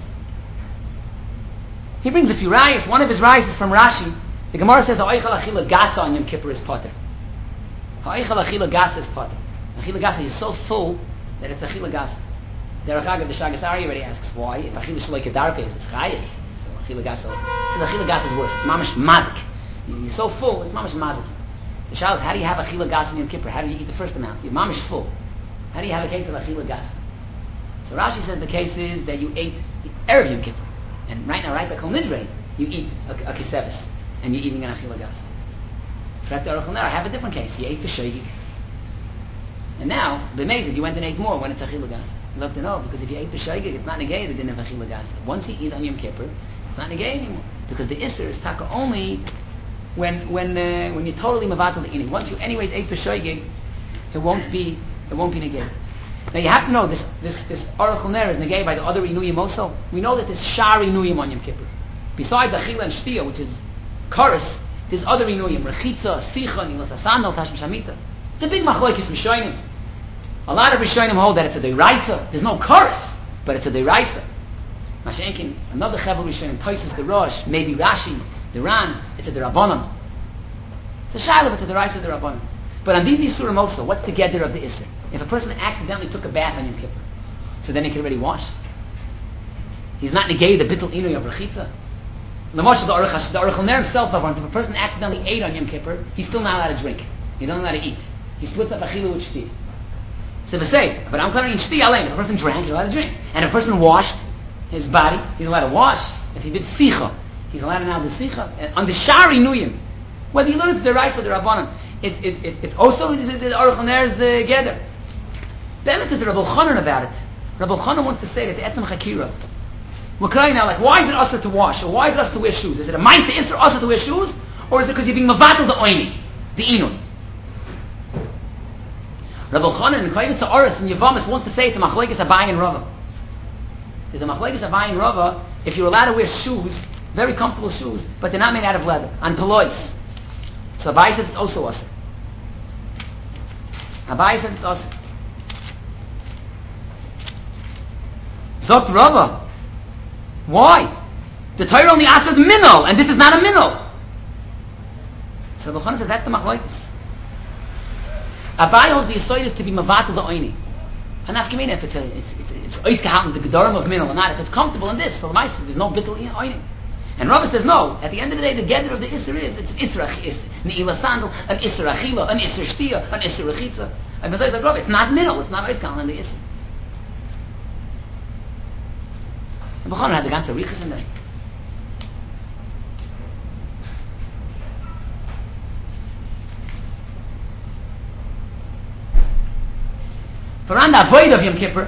He brings a few rayas. One of his rayas is from Rashi. The Gemara says, Ha'oichel Achila Gasa on Yom Kippur is potter. Ha'oichel Achila Gasa is potter. Achila Gasa is so full that it's Achila Gasa. The Shagas Ari already asks why. If Achila Shaloi Kedarka is, it's Chayiv. So Achila Gasa also. So the Achila Gasa is worse. It's mamash mazik. You're so full, it's mamash mazik. The Shal is, how do you have Achila Gasa in Yom Kippur? How do you eat the first amount? You're mamash full. How do you have a case of Achila Gasa? So Rashi says the case is that you ate Erev Yom Kippur. And right now, right by Kol Nidrei, you eat a kisevis. And you're eating an Achila Gasa. I have a different case. You ate B'Shoigig. And now, b'mezid, you went and ate more when it's Achila Gasa. You look to know, because if you ate B'Shoigig, it's not negated, it didn't have Achila Gasa. Once you eat on Yom Kippur, it's not negated anymore. Because the Isser is taka only when you're totally mavatal the ini. Once you anyways ate B'Shoigig, it won't be negated. Now you have to know, this Aruch LaNer is negated by the other Inuyim also. We know that there's Shar Inuyim on Yom Kippur. Besides the Achila and Shtia, which is Karas, there's other Inuyim, Rechitza, Sicha, Nilas Asandal, Tashim Shamita. It's a big machlokes Rishonim. A lot of Rishonim hold that it's a Deiraisa. There's no Karas, but it's a Deiraisa. Mashenkin, another Chevel Rishonim, Toises the Rosh, maybe Rashi, the Ran, it's a Derabanan. It's a Shiloh, it's a Deiraisa Derabanan. But on these Yisurim also, what's the gather of the Isser? If a person accidentally took a bath on Yom Kippur, so then he can already wash. He's not negated the Bittul Inui of Rechitza. The Aruch Ner himself, if a person accidentally ate on Yom Kippur, he's still not allowed to drink. He's not allowed to eat. He splits up achilu with shti. So they say, but I'm going to eat shti alain. If a person drank, he's allowed to drink. And if a person washed his body, he's allowed to wash. If he did sicha, he's allowed to now do sicha. And on the shari nuyim, whether you learn it's the rice or the rabbanon, it's also the Aruch Ner's gather. The emes is Rabbi Chanan about it. Rabbi Chanan wants to say that the etzem chakira. We're crying now, like, why is it usher to wash, or why is it usher to wear shoes? Is it a ma'aseh isser usher to wear shoes, or is it because you're being mavatal the oini, the inun? Rabbi Chanan in Kayvitz Ha'aretz in Yavamis wants to say it's a machlekes Abaye and Rava. There's a machlekes Abaye and Rava if you're allowed to wear shoes, very comfortable shoes, but they're not made out of leather, on pelois. So Abaye says it's also usher. Abaye says it's usher. Zogt Rava. Why? The Torah only asks for the minol, and this is not a minol. So Rabbi Chanan says that's the machlokes. Abaye holds the yisoid is to be mavatal the oini. And afkamina if it's ois gehalten the gedorim of minol or not, if it's comfortable in this, so there's no bittul oini. And Rava says no. At the end of the day, the gather of the isser is it's an isser ne'ilah sandal, an isser achila, an isser shtia, an isser rechitza. And Messiah says Rava, it's not minol, it's not ois gehalten in the isser. Rabbi Chanan has a ganze riches in there. For on the avoid of Yom Kippur,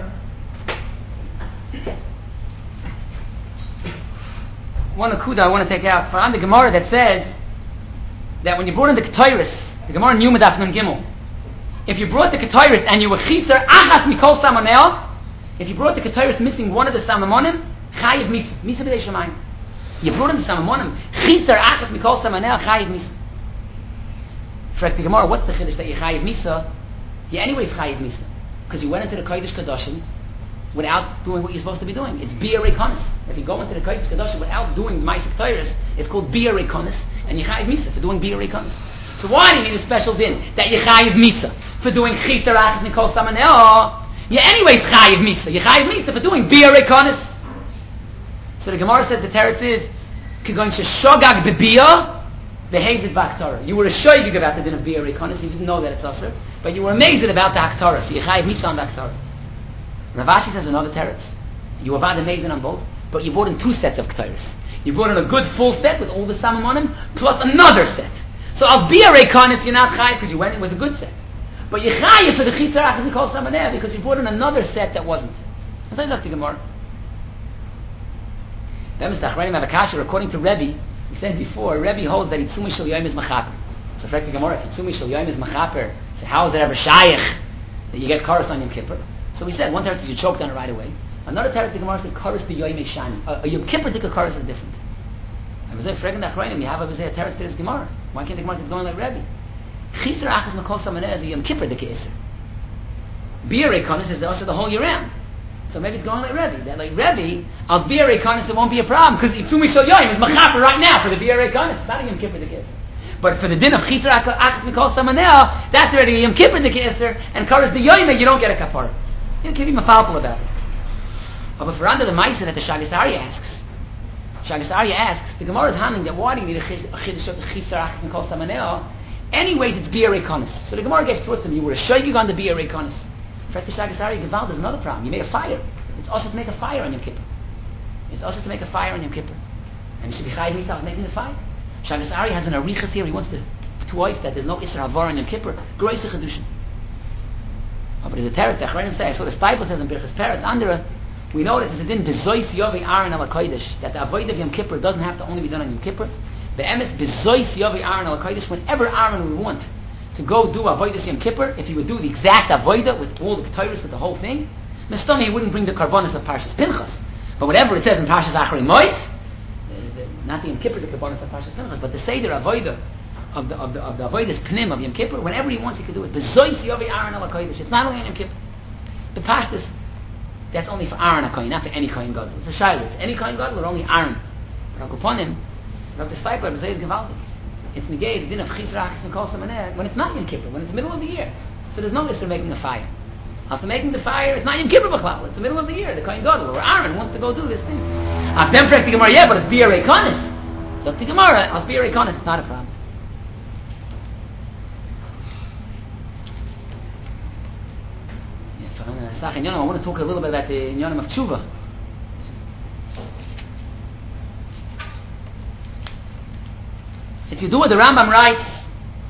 one akuda I want to take out. For on the Gemara that says that when you brought in the Ketairis, the Gemara in Yuma Daf Nun Gimel, if you brought the Ketairis and you were chiser achas mikol samanel, if you brought the Ketairis missing one of the samamonim, chayiv misa b'dei shamayim. You brought in the samamonim, chiser achas mikol samanel, chayiv misa. For the Gemara, what's the chiddush that you chayiv misa? You anyways chayiv misa. Because you went into the Kodesh Kadoshim without doing what you're supposed to be doing. It's Bia Rekonis. If you go into the Kodesh Kadoshim without doing Maisik Teiris, it's called Bia Rekonis, and you chayiv misa for doing Bia Rekonis. So why do you need a special din that you chayiv misa for doing Chisar Achas Mikol Samaneo? You anyways chayiv misa. You chayiv misa for doing Bia Rekonis. So the Gemara says the teretz is Kigon Sheshogag Bebia Behezit Vaktar. You were a shoygig about the din of Bia Rekonis, you didn't know that it's asur. But you were amazed about the Haktarah, so you chayiv misa on the Haktarah. Rav Ashi says another teretz. You were about amazed on both, but you brought in two sets of K'tairis. You brought in a good full set with all the samamonim, plus another set. So as Bia Rekonis, you're not chayiv because you went in with a good set. But you chayiv for the Chisar Achas Mikol Samaneh because you brought in another set that wasn't. That's how you the Gemara. Then Mr. Achranim Avakasha, according to Rebbe, we said before, Rebbe holds that Itzumi Shel Yom is Machaper. So for the Gemara, if Itzumi Shel Yom is Machaper, so how is it ever Shayach that you get Karas on Yom Kippur? So we said, one teretz is you choked on it right away. Another teretz, the Gemara said, Karas the Yom Shani. A Yom Kippur Dika Karas is different. I was there, Fregan Achranim, you have a teretz that is Gemara. Why can't the Gemara say it's going like Rebbe? Chisar Achas Makol Samaneh is a Yom Kippur Dika Isser. Bia Rekonis is also the whole year round. So maybe it's going like Rebbe. That like Rebbe, als Bia Rekonis it won't be a problem because Itzumi Shel Yom is Machaper right now for the Bia Rekonis. It's not a Yom Kippur Dika Isser. But for the din of Chisar Achas Mikol Samaneh, that's already a Yom Kippur Dika Isser, and Karas the Yom you don't get a kapar. You can't be mafalpul about it. But for under the Maisa that the Shagas Aryeh asks, the Gemara is handling that why do you need a Chiddush of Chisar Achas Mikol Samaneh? Anyways, it's Bia Rekonis. So the Gemara gave thought to him, you were a shoygig on the Bia Rekonis. For the Shagas Aryeh Geval, there's another problem. You made a fire. It's also to make a fire on Yom Kippur. And you should be chayiv misa of making the fire. Shagas Aryeh has an arichas here. He wants to wife that there's no Isra Havar on Yom Kippur. Groise Chedushin. Oh, but there's a teretz. The Achronim say, I saw the Stipel says in Birchas Peretz, under we know that there's a din bezois yovi Aaron al Kodesh that the avoid of Yom Kippur doesn't have to only be done on Yom Kippur. The emes bezois yovi Aaron al Kodesh. Whenever Aaron would want to go do avodas Yom Kippur, if he would do the exact avodah with all the ketores with the whole thing, mistami he wouldn't bring the karbonis of Parshas Pinchas. But whatever it says in Parshas Acharei Mos, not the Yom Kippur the karbonis of Parshas Pinchas, but the seder avodah of the avodas pnim of Yom Kippur, whenever he wants he could do it. Bezois yovi Aaron al Kodesh. It's not only on Yom Kippur. The Pashtus, that's only for Aaron HaKohen, not for any Kohen Gadol. It's a shayla. It's any Kohen Gadol or only Aaron. But upon him, Rabbi Stipler says Gevaldik. It's negated the din of Chisar Achas Mikol Samaneh when it's not Yom Kippur, when it's the middle of the year. So there's no issue making a fire. After making the fire, it's not Yom Kippur b'chlal. It's the middle of the year. The Kohen Gadol or Aaron wants to go do this thing. After them, the Gemara, yeah, but it's Bia Rekonis. So the Gemara, let's be very honest, it's not a problem. I want to talk a little bit about the Inyanim of Tshuva. It's Yedua, the Rambam writes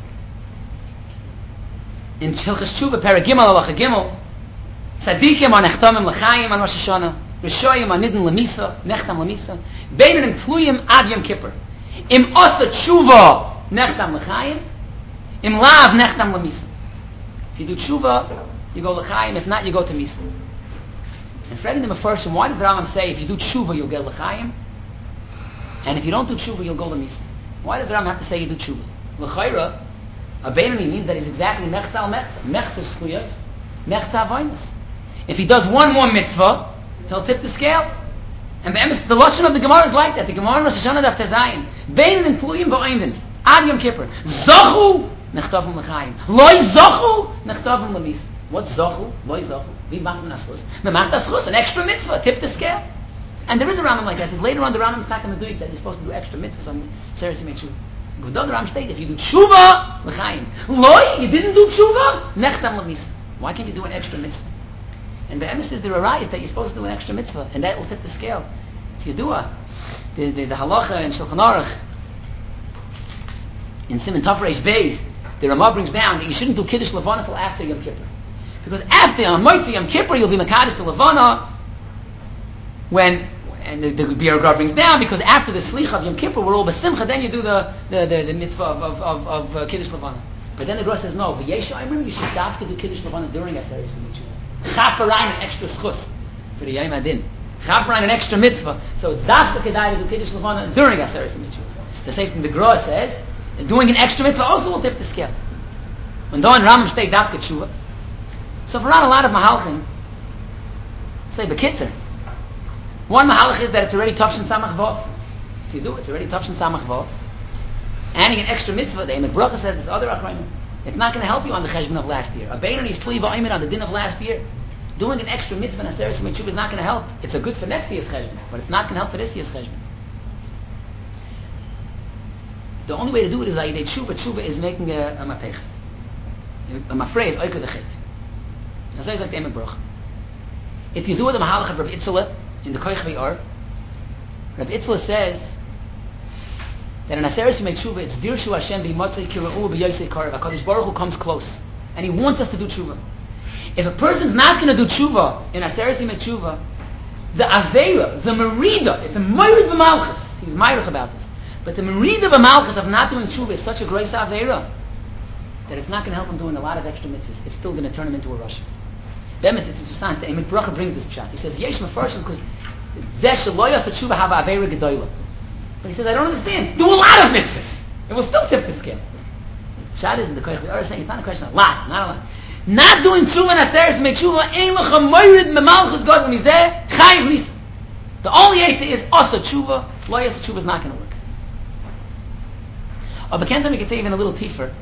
in Hilchos Tshuva, Perek Gimel, Halacha Gimel, Tzadikim are nechtamim l'chaim on Rosh Hashanah, Rishoyim are nidin l'misa, nechtam l'misa, Beinanim tluyim ad Yom Kippur. Im osa Tshuva, nechtam l'chaim, Im lav, nechtam l'misa. If you do Tshuva, you go l'chaim, if not, you go to misa. And for the Mefarshim, why does the Rambam say if you do Tshuva, you'll get l'chaim, and if you don't do Tshuva, you'll go to misa? Why does the Rambam have to say you do Tshuva? L'chayra, a Beinani means that he's exactly mechza al mechza. Mechza shchuyos, mechza avoinus. If he does one more mitzvah, he'll tip the scale. And the lashon of the Gemara is like that. The Gemara in Rosh Hashanah daf tezayin. Beinanim tluyim v'oimdim. Ad Yom Kippur. Zachu, nechtavim l'chaim. Loi zachu, nechtavim l'mis. What's zachu? Loi zachu. Vi machim naschus. Memach naschus, an extra mitzvah. Tip the scale. And there is a Rambam like that. Later on, the Rambam is not going to do it, that you're supposed to do extra mitzvahs on Seres Yemei Tshuva. But the Rambam states, if you do tshuva, l'chaim. Loi, you didn't do tshuva, nechtam l'mis. Why can't you do an extra mitzvah? And the emes is the raya is that you're supposed to do an extra mitzvah, and that will tip the scale. It's Yedua. There's a halacha in Shulchan Aruch, in Siman Tov Reish Beis, the Ramah brings down that you shouldn't do Kiddush Levana till after Yom Kippur. Because after Moitzi Yom Kippur, you'll be Makadosh to Levana, and the Biur brings down, because after the Slicha of Yom Kippur, we're all B'simcha, then you do the mitzvah of Kiddush Levana. But then the Gra says, no, V'yesha, I remember you should dafka do Kiddush Levana during Aseres Yemei Chaparayim, an extra schus for the Yom Adin. Chaparayim, an extra mitzvah. So it's dafka kedai to do Kiddush Levana during Aseres Yemei The same thing the Gra says, doing an extra mitzvah also will tip the scale. When Don Rambam stay dafka tshuva. So for not a lot of mahalchim, say bekitzer. One mahalach is that it's already Tavshin Samach Vav. So you do it's already Tavshin Samach Vav. Adding an extra mitzvah, the Emek Bracha said this other achrayim. It's not going to help you on the cheshbon of last year. A Beinani is Tli V'Omer on the din of last year. Doing an extra mitzvah in Aseres Yemei Tshuva is not going to help. It's a good for next year's cheshbon, but it's not going to help for this year's cheshbon. The only way to do it is like they tshuva. Tshuva is making a mapech. A mafrei is oiker the chit. That's like the Emek Bracha. If you do it the mahalach of Rabbi Itzela in the Koich V'Or, Rabbi Itzela says that in Aseres Yemei Tshuva, it's Dirshu Hashem b'Motzei Kira'u b'Yosei Karev. HaKadosh Baruch Hu comes close, and He wants us to do tshuva. If a person's not going to do tshuva in Aseres Yemei Tshuva, the Aveira, the Merida, it's a Merid b'Malchus. He's Meirich about this. But the Merida b'Malchus of not doing tshuva is such a great Aveira that it's not going to help him doing a lot of extra mitzvahs. It's still going to turn him into a Russian. Bemis, it's interesting. The Emek Bracha brings this pshat. He says, Yesh Mefarshim, because Zeh Shelo Yasa Tshuva Hava Aveira Gedoyla. But he says, I don't understand. Do a lot of mitzvahs. It will still tip the scale. Pshat is in the question. We're saying it's not a question of a lot, not a lot. Not doing tshuva and Aseres Yemei Tshuva, ein lecha moirid memalchus God mizeh chayiv misa. The only answer is asa tshuva. Lo yasa tshuva is not going to work. Or Bekenta, we could say even a little tiefer.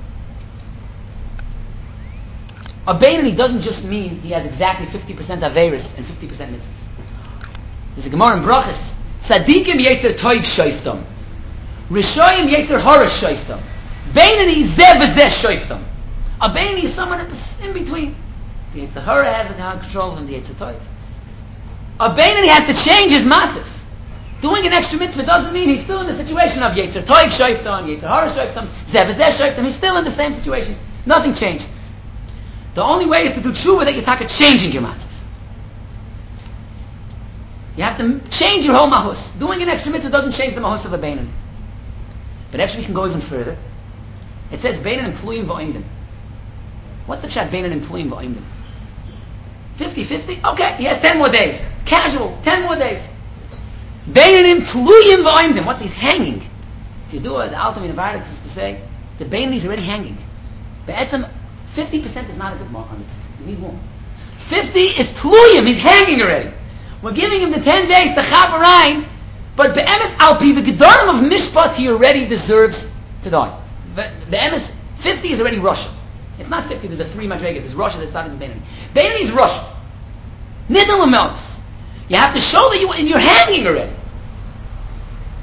A Beinani doesn't just mean he has exactly 50% Averis and 50% mitzvahs. There's a Gemara in Brachas. Tzadikim yetzer toiv shoiftam. Rishoyim yetzer harash shoiftam. Beinani zeh v'zeh shoiftam. A Beinani is someone that's in between. The yetzer hara has the control of him, the yetzer toiv. A Beinani has to change his matzif. Doing an extra mitzvah doesn't mean he's still in the situation of yetzer toiv shoiftam, yetzer hara shoiftam, zeh v'zeh shoiftam. He's still in the same situation. Nothing changed. The only way is to do tshuva that you're changing your matzah. You have to change your whole mahus. Doing an extra mitzvah doesn't change the mahus of a Beinani. But actually we can go even further. It says Beinanim tluyim v'oimdim. What's the pshat Beinanim tluyim v'oimdim? 50-50? Okay, he has 10 more days. Casual, 10 more days. Beinanim tluyim v'oimdim. What's he's hanging? So you do it, the Altamim Nevardik is to say, the Beinani is already hanging. Be'etzem, 50% is not a good mark on the test. You need more. 50 is tluyim. He's hanging already. We're giving him the 10 days to Chavarayim, but be'emes alpi the gedolim of mishpat he already deserves to die. Be'emes 50 is already Russia. It's not 50. There's a 3 madrega. There's Russia. There's Beinani. Beinani is Russia. Nidal amelts. You have to show that you're hanging already.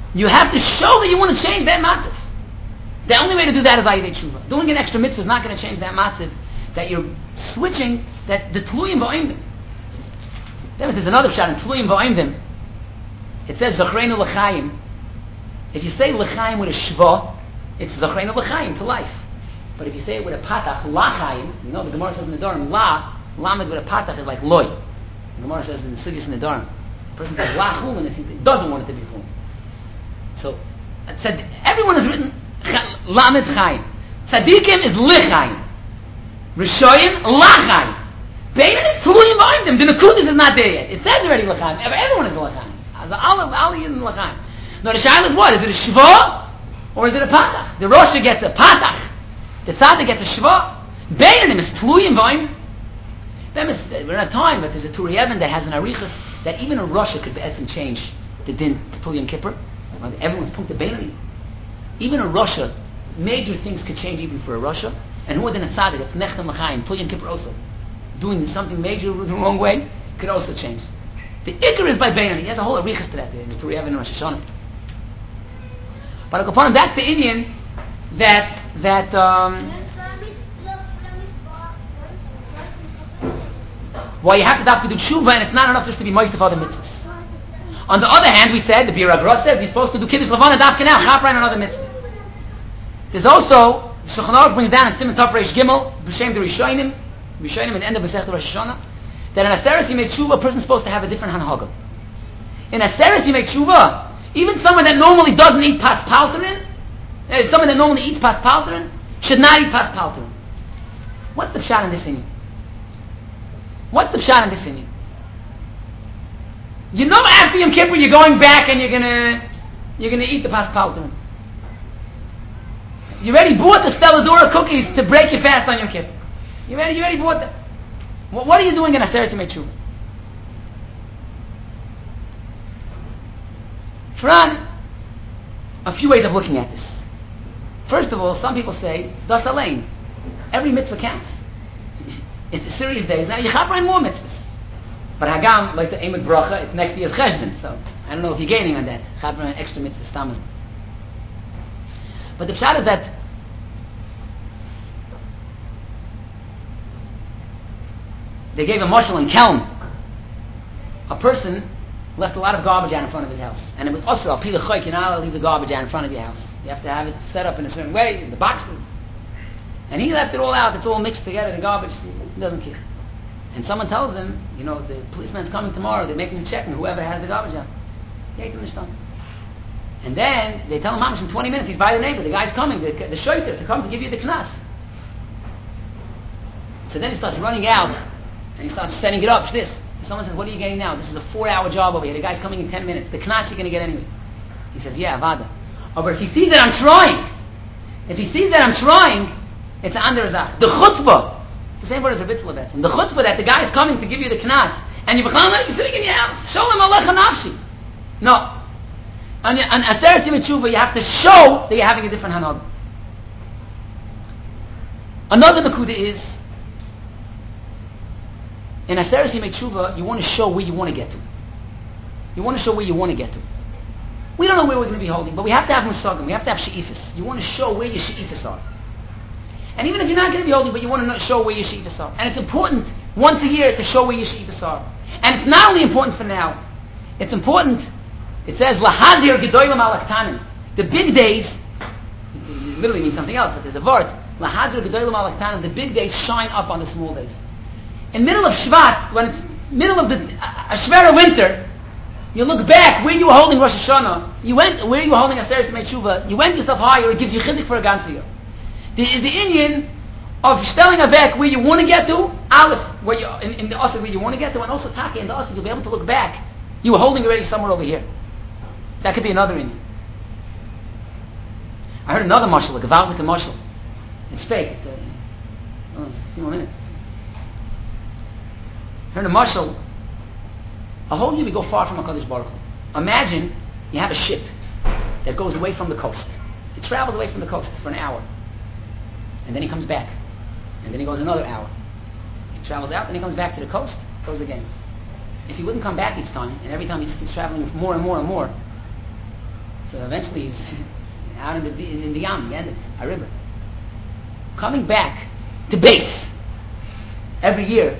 You have to show that you want to change that matziv. The only way to do that is ayidei tshuva. Doing an extra mitzvah is not going to change that matziv. That you're switching, that the tluyim v'oimdim. There's another shot in tluyim v'oimdim. It says zachreinu l'chaim. If you say l'chaim with a shva, it's zachreinu l'chaim, to life. But if you say it with a patach, l'chaim, you know the Gemara says in the Dorim, lamed with a patach is like loy. The Gemara says in the Sugis in the Dorim, the person says la chulin, it doesn't want it to be chulin. So it said everyone has written lamed chaim. Tzadikim is l'chaim. Rishoyim l'chaim. Beinan tluyim v'oimdim. The Nekudas is not there yet. It says already l'chaim. Everyone is l'chaim. As an Ali is l'chaim. Now the shaila is what? Is it a shva or is it a patach? The Rosh gets a patach. The tzaddik gets a shva. Beinan is tluyim v'oimdim. We don't have time, but there's a Turi Even that has an arichas that even a Rosh could change the din to Yom Kippur. Everyone's punked the Beinani. Even a Rosh, major things could change even for a Rosh. And who than a tzaddik, that's Nechdam L'chaim, to Yom Kippur also. Doing something major the wrong way could also change. The Iker is by Beinani. He has a whole arichas to that in the Turi Even and Rosh Hashanah. But upon him, that's the Indian that why you have to dafka do tshuva, and it's not enough just to be moist of other mitzvahs. On the other hand, we said, the Bir Agra says, you're supposed to do Kiddush Levana dafka now, Chapra and another mitzvah. There's also, Shulchan Aruch brings down in Siman Tov Reish Gimel, B'Shem the Rishonim at the end of Masechet Rosh Hashanah, that in Aseres Yimei Tshuva, a person's supposed to have a different hanhaga. In Aseres Yimei Tshuva, even someone that normally doesn't eat pas palterin, someone that normally eats pas palterin, should not eat pas palterin. What's the pshat in this in you? What's the pshat in this in you? You know after Yom Kippur you're going back and you're gonna eat the pas palterin. You already bought the Stelladora cookies to break your fast on Yom Kippur. You already bought them. What are you doing in Aseres Yimei Tshuva? Fran, a few ways of looking at this. First of all, some people say, Das Alein, every mitzvah counts. It's a serious day. Now you chaper more mitzvahs. But Hagam, like the Emek Bracha, it's next year's Cheshbon. So I don't know if you're gaining on that. Chaper an extra mitzvah, stamaz. But the pshat is that they gave a mashal in Kelm. A person left a lot of garbage out in front of his house. And it was also al pi l'choik, you're not allowed to leave the garbage out in front of your house. You have to have it set up in a certain way, in the boxes. And he left it all out. It's all mixed together, the garbage. He doesn't care. And someone tells him, the policeman's coming tomorrow. They're making a check on whoever has the garbage out. He ate them the stomach. And then they tell him, Mamish, in 20 minutes, he's by the neighbor. The guy's coming, the shoiter, to come to give you the knas. So then he starts running out, and he starts setting it up. This. So someone says, what are you getting now? This is a 4-hour job over here. The guy's coming in 10 minutes. The knas you're going to get anyways. He says, yeah, avada. Oh, but if he sees that I'm trying, it's an underzach. The chutzpah. It's the same word as a Ritzel Betzim. The chutzpah that the guy is coming to give you the knas, and you're sitting in your house. Sholem alecha nafshi. No. On Aseres Yimei Tshuva, you have to show that you're having a different hanag. Another nakuda is, in Aseres Yimei Tshuva, you want to show where you want to get to. We don't know where we're going to be holding, but we have to have musagim. We have to have she'ifas. You want to show where your she'ifas are. And even if you're not going to be holding, but you want to show where your she'ifas are. And it's important once a year to show where your she'ifas are. And it's not only important for now. It's important. It says lahazir gedolim alaktanim. The big days, it literally means something else, but there's a word. Lahazir gedolim alaktanim. The big days shine up on the small days. In middle of Shvat, when it's middle of the Shvera winter, you look back where you were holding Rosh Hashanah. Where you were holding Aseres Yimei Tshuva. You went yourself higher. It gives you chizik for a ganze year. There is the Indian of stelling back where you want to get to. Aleph, where you in the Asad where you want to get to, and also Taki in the Asad, you'll be able to look back. You were holding already somewhere over here. That could be another Indian. I heard another mashal, a gewaltige mashal. It's fake. It's a few more minutes. I heard a mashal. A whole year we go far from HaKadosh Baruch Hu. Imagine you have a ship that goes away from the coast. It travels away from the coast for an hour. And then he comes back. And then he goes another hour. He travels out, then he comes back to the coast, goes again. If he wouldn't come back each time, and every time he just keeps traveling more and more and more, so So eventually he's out in the Yam, the end of a river. Coming back to base every year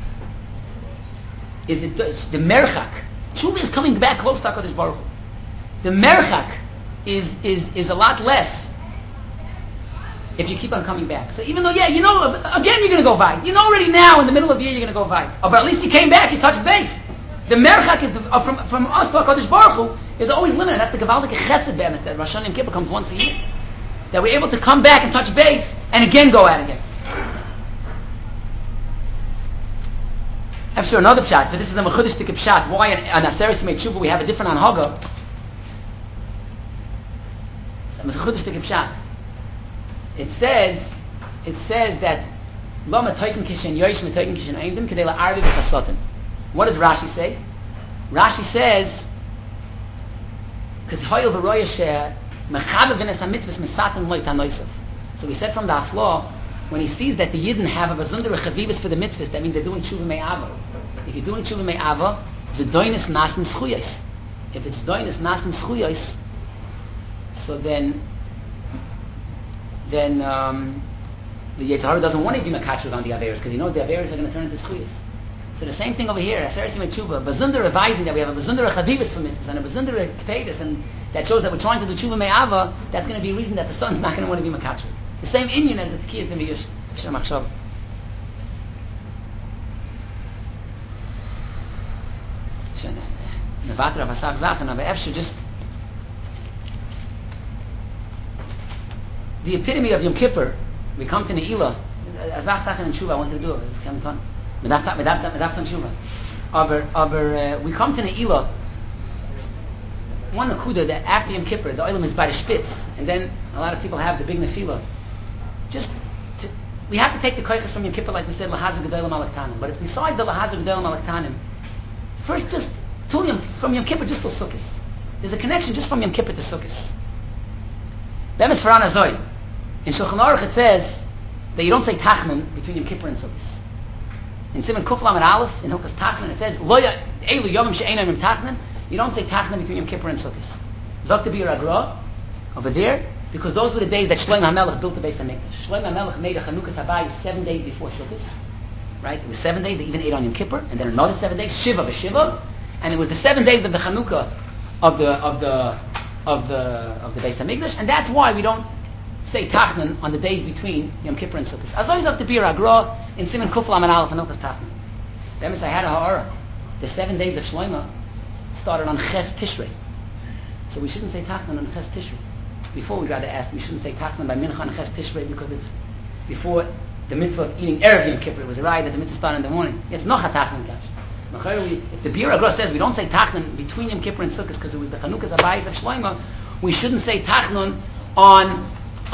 is the merchak. Tshuva is coming back close to HaKadosh Baruch Hu. The merchak is a lot less if you keep on coming back. So even though, again you're going to go Vayt. You know already now in the middle of the year you're going to go Vayt. But at least you came back, you touched base. The merchak is from us to HaKadosh Baruch Hu is always limited. That's the Gavaldik Chesed Be'emes that Rosh Hashanah Yom Kippur comes once a year. That we're able to come back and touch base and again go out again. I'm sure another pshat, but this is a mechudishtik pshat. Why on Aseres Yemei Tshuva we have a different anhaga? It's a mechudishtik pshat. It says that lo metoikin kishen yoish metoikin kishen eindim kedei la'arvi v'sasotim. What does Rashi say? Rashi says because hoyel v'roya sheh mechaber v'nes hamitzvus mesatim loy tanoisav. So we said from the Aflo, when he sees that the Yidden have a bezundere chavivus for the mitzvahs, that means they're doing tshuva me'ava. If you're doing tshuva me'ava, it's a doinus nasen schuyos. If it's doinus nasen schuyos, so then the Yetzer Hara doesn't want to be makachev on the Averis because he knows the Averis are going to turn into schuyos. So the same thing over here, Aseres Yemei Tshuva, bezundere advising that we have a bezundere chavivus for mitzvahs and a bezundere k'pedus, and that shows that we're trying to do tshuva me'ava. That's going to be a reason that the son's not going to want to be makachev. The same inyan as the Tekiyas the Miyush. Shem Achshav. Nevatra Vasach Zachen, aber Efshe just the epitome of Yom Kippur. We come to Ne'ilah. Azach Tachen and Tshuva. I wanted to do it. It's come on. Medaftan Tshuva. Aber we come to Ne'ilah. One nakuda that after Yom Kippur, the oilam is by the spitz, and then a lot of people have the big nefila. We have to take the koiches from Yom Kippur, like we said, lahazu gedolim alaktanim. But it's besides the lahazu gedolim alaktanim. First, just from Yom Kippur just till Sukkot. There's a connection just from Yom Kippur to Sukkot. Be'emes Faran Azoi. In Shulchan Aruch it says that you don't say tachnan between Yom Kippur and Sukkot. In Siman Kuf Lamed Aleph, in Hilchos Tachnan, it says lo elu yomim she'einam im tachnan. You don't say tachnan between Yom Kippur and Sukkot. Zok to be Ragra over there, because those were the days that Shlomo HaMelech built the Beis HaMikdash. Shlomo HaMelech made a Chanukas Habayis 7 days before Sukkot. Right? It was 7 days. They even ate on Yom Kippur, and then another 7 days, Shiva v'Shiva, and it was the 7 days of the Chanukah of the Beis HaMikdash, and that's why we don't say tachnan on the days between Yom Kippur and Sukkot. As always, Zok to be Ragra in Siman Kuf Lamed Aleph and Hilchos Tachnan. Be'emes I had a ha'ara. The 7 days of Shlomo started on Ches Tishrei. So we shouldn't say Tachnan on Ches Tishrei. Before we rather asked, we shouldn't say Tachnan by Mincha on Ches Tishrei because it's before the mitzvah of eating Erev Yom Kippur. It was a right that the mitzvah started in the morning. It's not a Tachnan Kash. If the Biur HaGra says we don't say Tachnan between Yom Kippur and Sukkot because it was the Chanukas Habayis of Shlomo, we shouldn't say Tachnan on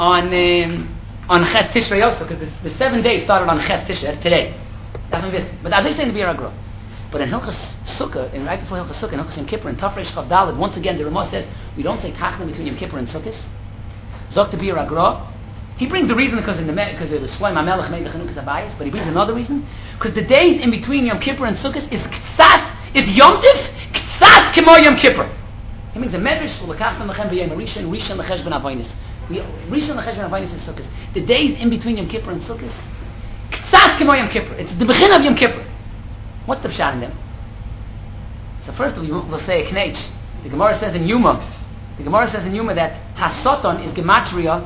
Ches Tishrei also because the 7 days started on Ches Tishrei today. But as I say in the Biur HaGra. But in Hilchos Sukkah, and right before Hilchos Sukkah, in Hilchos Yom Kippur, in Tafresh Chav Daled, once again the Ramah says we don't say Tachnan between Yom Kippur and Sukkot. Zok to Biur HaGra. He brings the reason because it was Shlomo HaMelech made the Chanukas Habayis, but he brings another reason because the days in between Yom Kippur and Sukkot is Ktsas, is Yom Tif, Ktsas Kemo Yom Kippur. He means a medrash Ulakachtam Lechem B'Yom Rishon Lechesh Ben Avonis. Rishon Lechesh Ben Avonis is Sukkot. The days in between Yom Kippur and Sukkot, Ktsas Kemo Yom Kippur. It's the begin of Yom Kippur. What's the pshat in them? So first we'll say a knech. The Gemara says in Yuma that Hasoton is gematria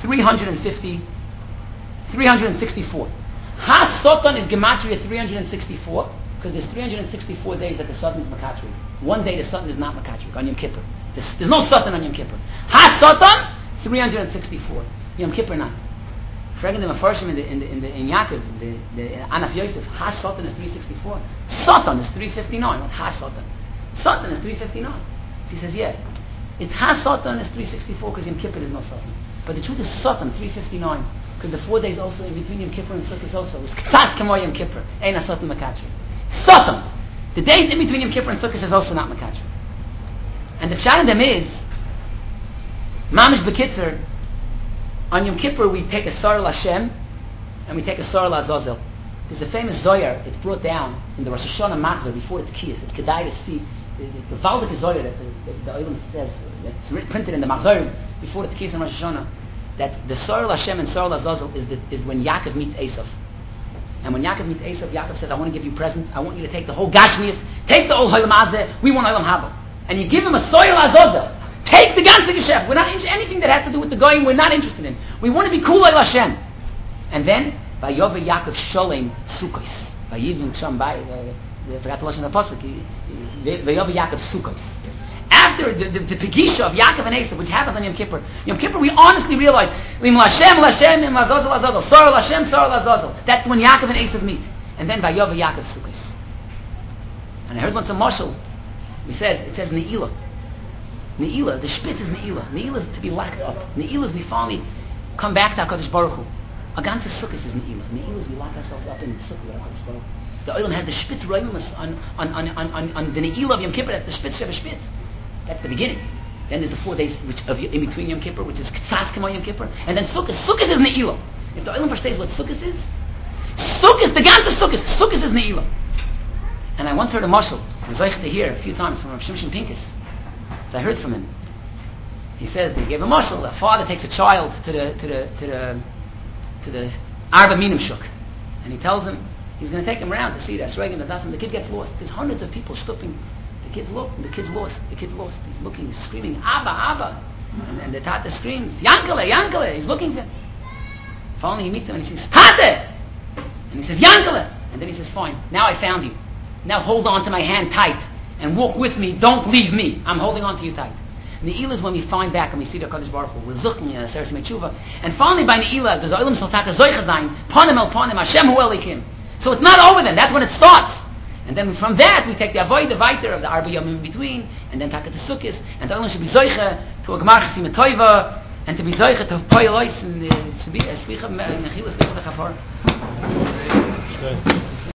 364. Hasoton is gematria 364 because there's 364 days that the Satan is makatri. One day the Satan is not makatri on Yom Kippur. There's no Satan on Yom Kippur. Hasoton 364. Yom Kippur not. Fragging the Mefarshim in Yaakov, the Anaf Yosef, Hasoton is 364. Satan is 359. What Hasoton? Satan is 359. So he says, yeah, it's Hasoton is 364 because Yom Kippur is no Satan. But the truth is Satan 359 because the 4 days also in between Yom Kippur and Sukkot also is Ktsas Kemo Yom Kippur. Ain't a Satan Makatri. Satan. The days in between Yom Kippur and Sukkot is also not Makatri. And the pshat in them is Mamish Bekitzer. On Yom Kippur we take a Sar Lashem and we take a Sar Lazazel. There's a famous Zoyar. It's brought down in the Rosh Hashanah Machzor before the Tkiyas. It's Kedai to see the Valdik Zohar that the Olam says, that's printed in the Machzorim before the Tkis and Rosh Hashanah, that the Sorel Hashem and Sorel Azazel is when Yaakov meets Esav. And when Yaakov meets Esav, Yaakov says, I want to give you presents. I want you to take the whole Gashmias, take the whole Olam Hazeh. We want Olam Haba. And you give him a Sorel Azazel. Take the ganze Geschäft. We're not anything that has to do with the Goyim. We're not interested in. We want to be cool like Hashem. And then Vayova Yaakov Sholem Sukkos. Vayivim Sham Bay. I forgot to listen to the pasuk. Vayova Yaakov Sukkos. After the Pegisha of Yaakov and Esav, which happens on Yom Kippur, we honestly realize Lim Lashem, Lashem, Im Lazazel, Lazazel, Sorel Lashem, Sorel Lazazel. That's when Yaakov and Esav meet. And then Vayova Yaakov Sukkos. And I heard once a mashal. It says Ne'ilah. Ne'ilah, the spitz is Ne'ilah. Ne'ilah is to be locked up. Ne'ilah is we finally come back to HaKadosh Baruch Hu. A ganze sukkah is Ne'ilah. Ne'ilah is we lock ourselves up in the sukkah with HaKadosh Baruch Hu. The Olam has the spitz roimus on the Ne'ilah of Yom Kippur. That's the spitz Sheva Spitz. That's the beginning. Then there's the 4 days in between Yom Kippur, which is K'tzas K'mo Yom Kippur. And then Sukkot. Sukkot is Ne'ilah. If the Olam understands what Sukkot is, the ganze Sukkot is Ne'ilah. And I once heard a mashal, I was like to hear a few times from Rav Shimshon Pincus. So I heard from him. He says they gave a mashal. A father takes a child to the Arba Minim Shuk, and he tells him he's going to take him around to see that's regular. And the kid gets lost. There's hundreds of people stopping. The kid's lost. He's looking, he's screaming, Abba, Abba, and the Tata screams, Yankele, Yankele. He's looking for him. Finally, he meets him and he says, Tate, and he says, Yankele, and then he says, fine. Now I found you. Now hold on to my hand tight and walk with me. Don't leave me. I'm holding on to you tight. Ne'ilah is when we find back and we see the HaKadosh Baruch Hu. We're zuchni and Seres Metshuva. And finally by Ne'ilah, there's Olam Shel Taka Zoicha Zayin, Panim El Panim, Hashem Hu Elikim. So it's not over then. That's when it starts. And then from that we take the Avodah Vayter of the Arba Yom in between, and then Taka Tesukis, and the Olam should be Zoicha to a Gemar Chasim Toiva, and to be Zoicha to Poyel Ois, and to be a Slicha Mechilas Slicha B'Chapor.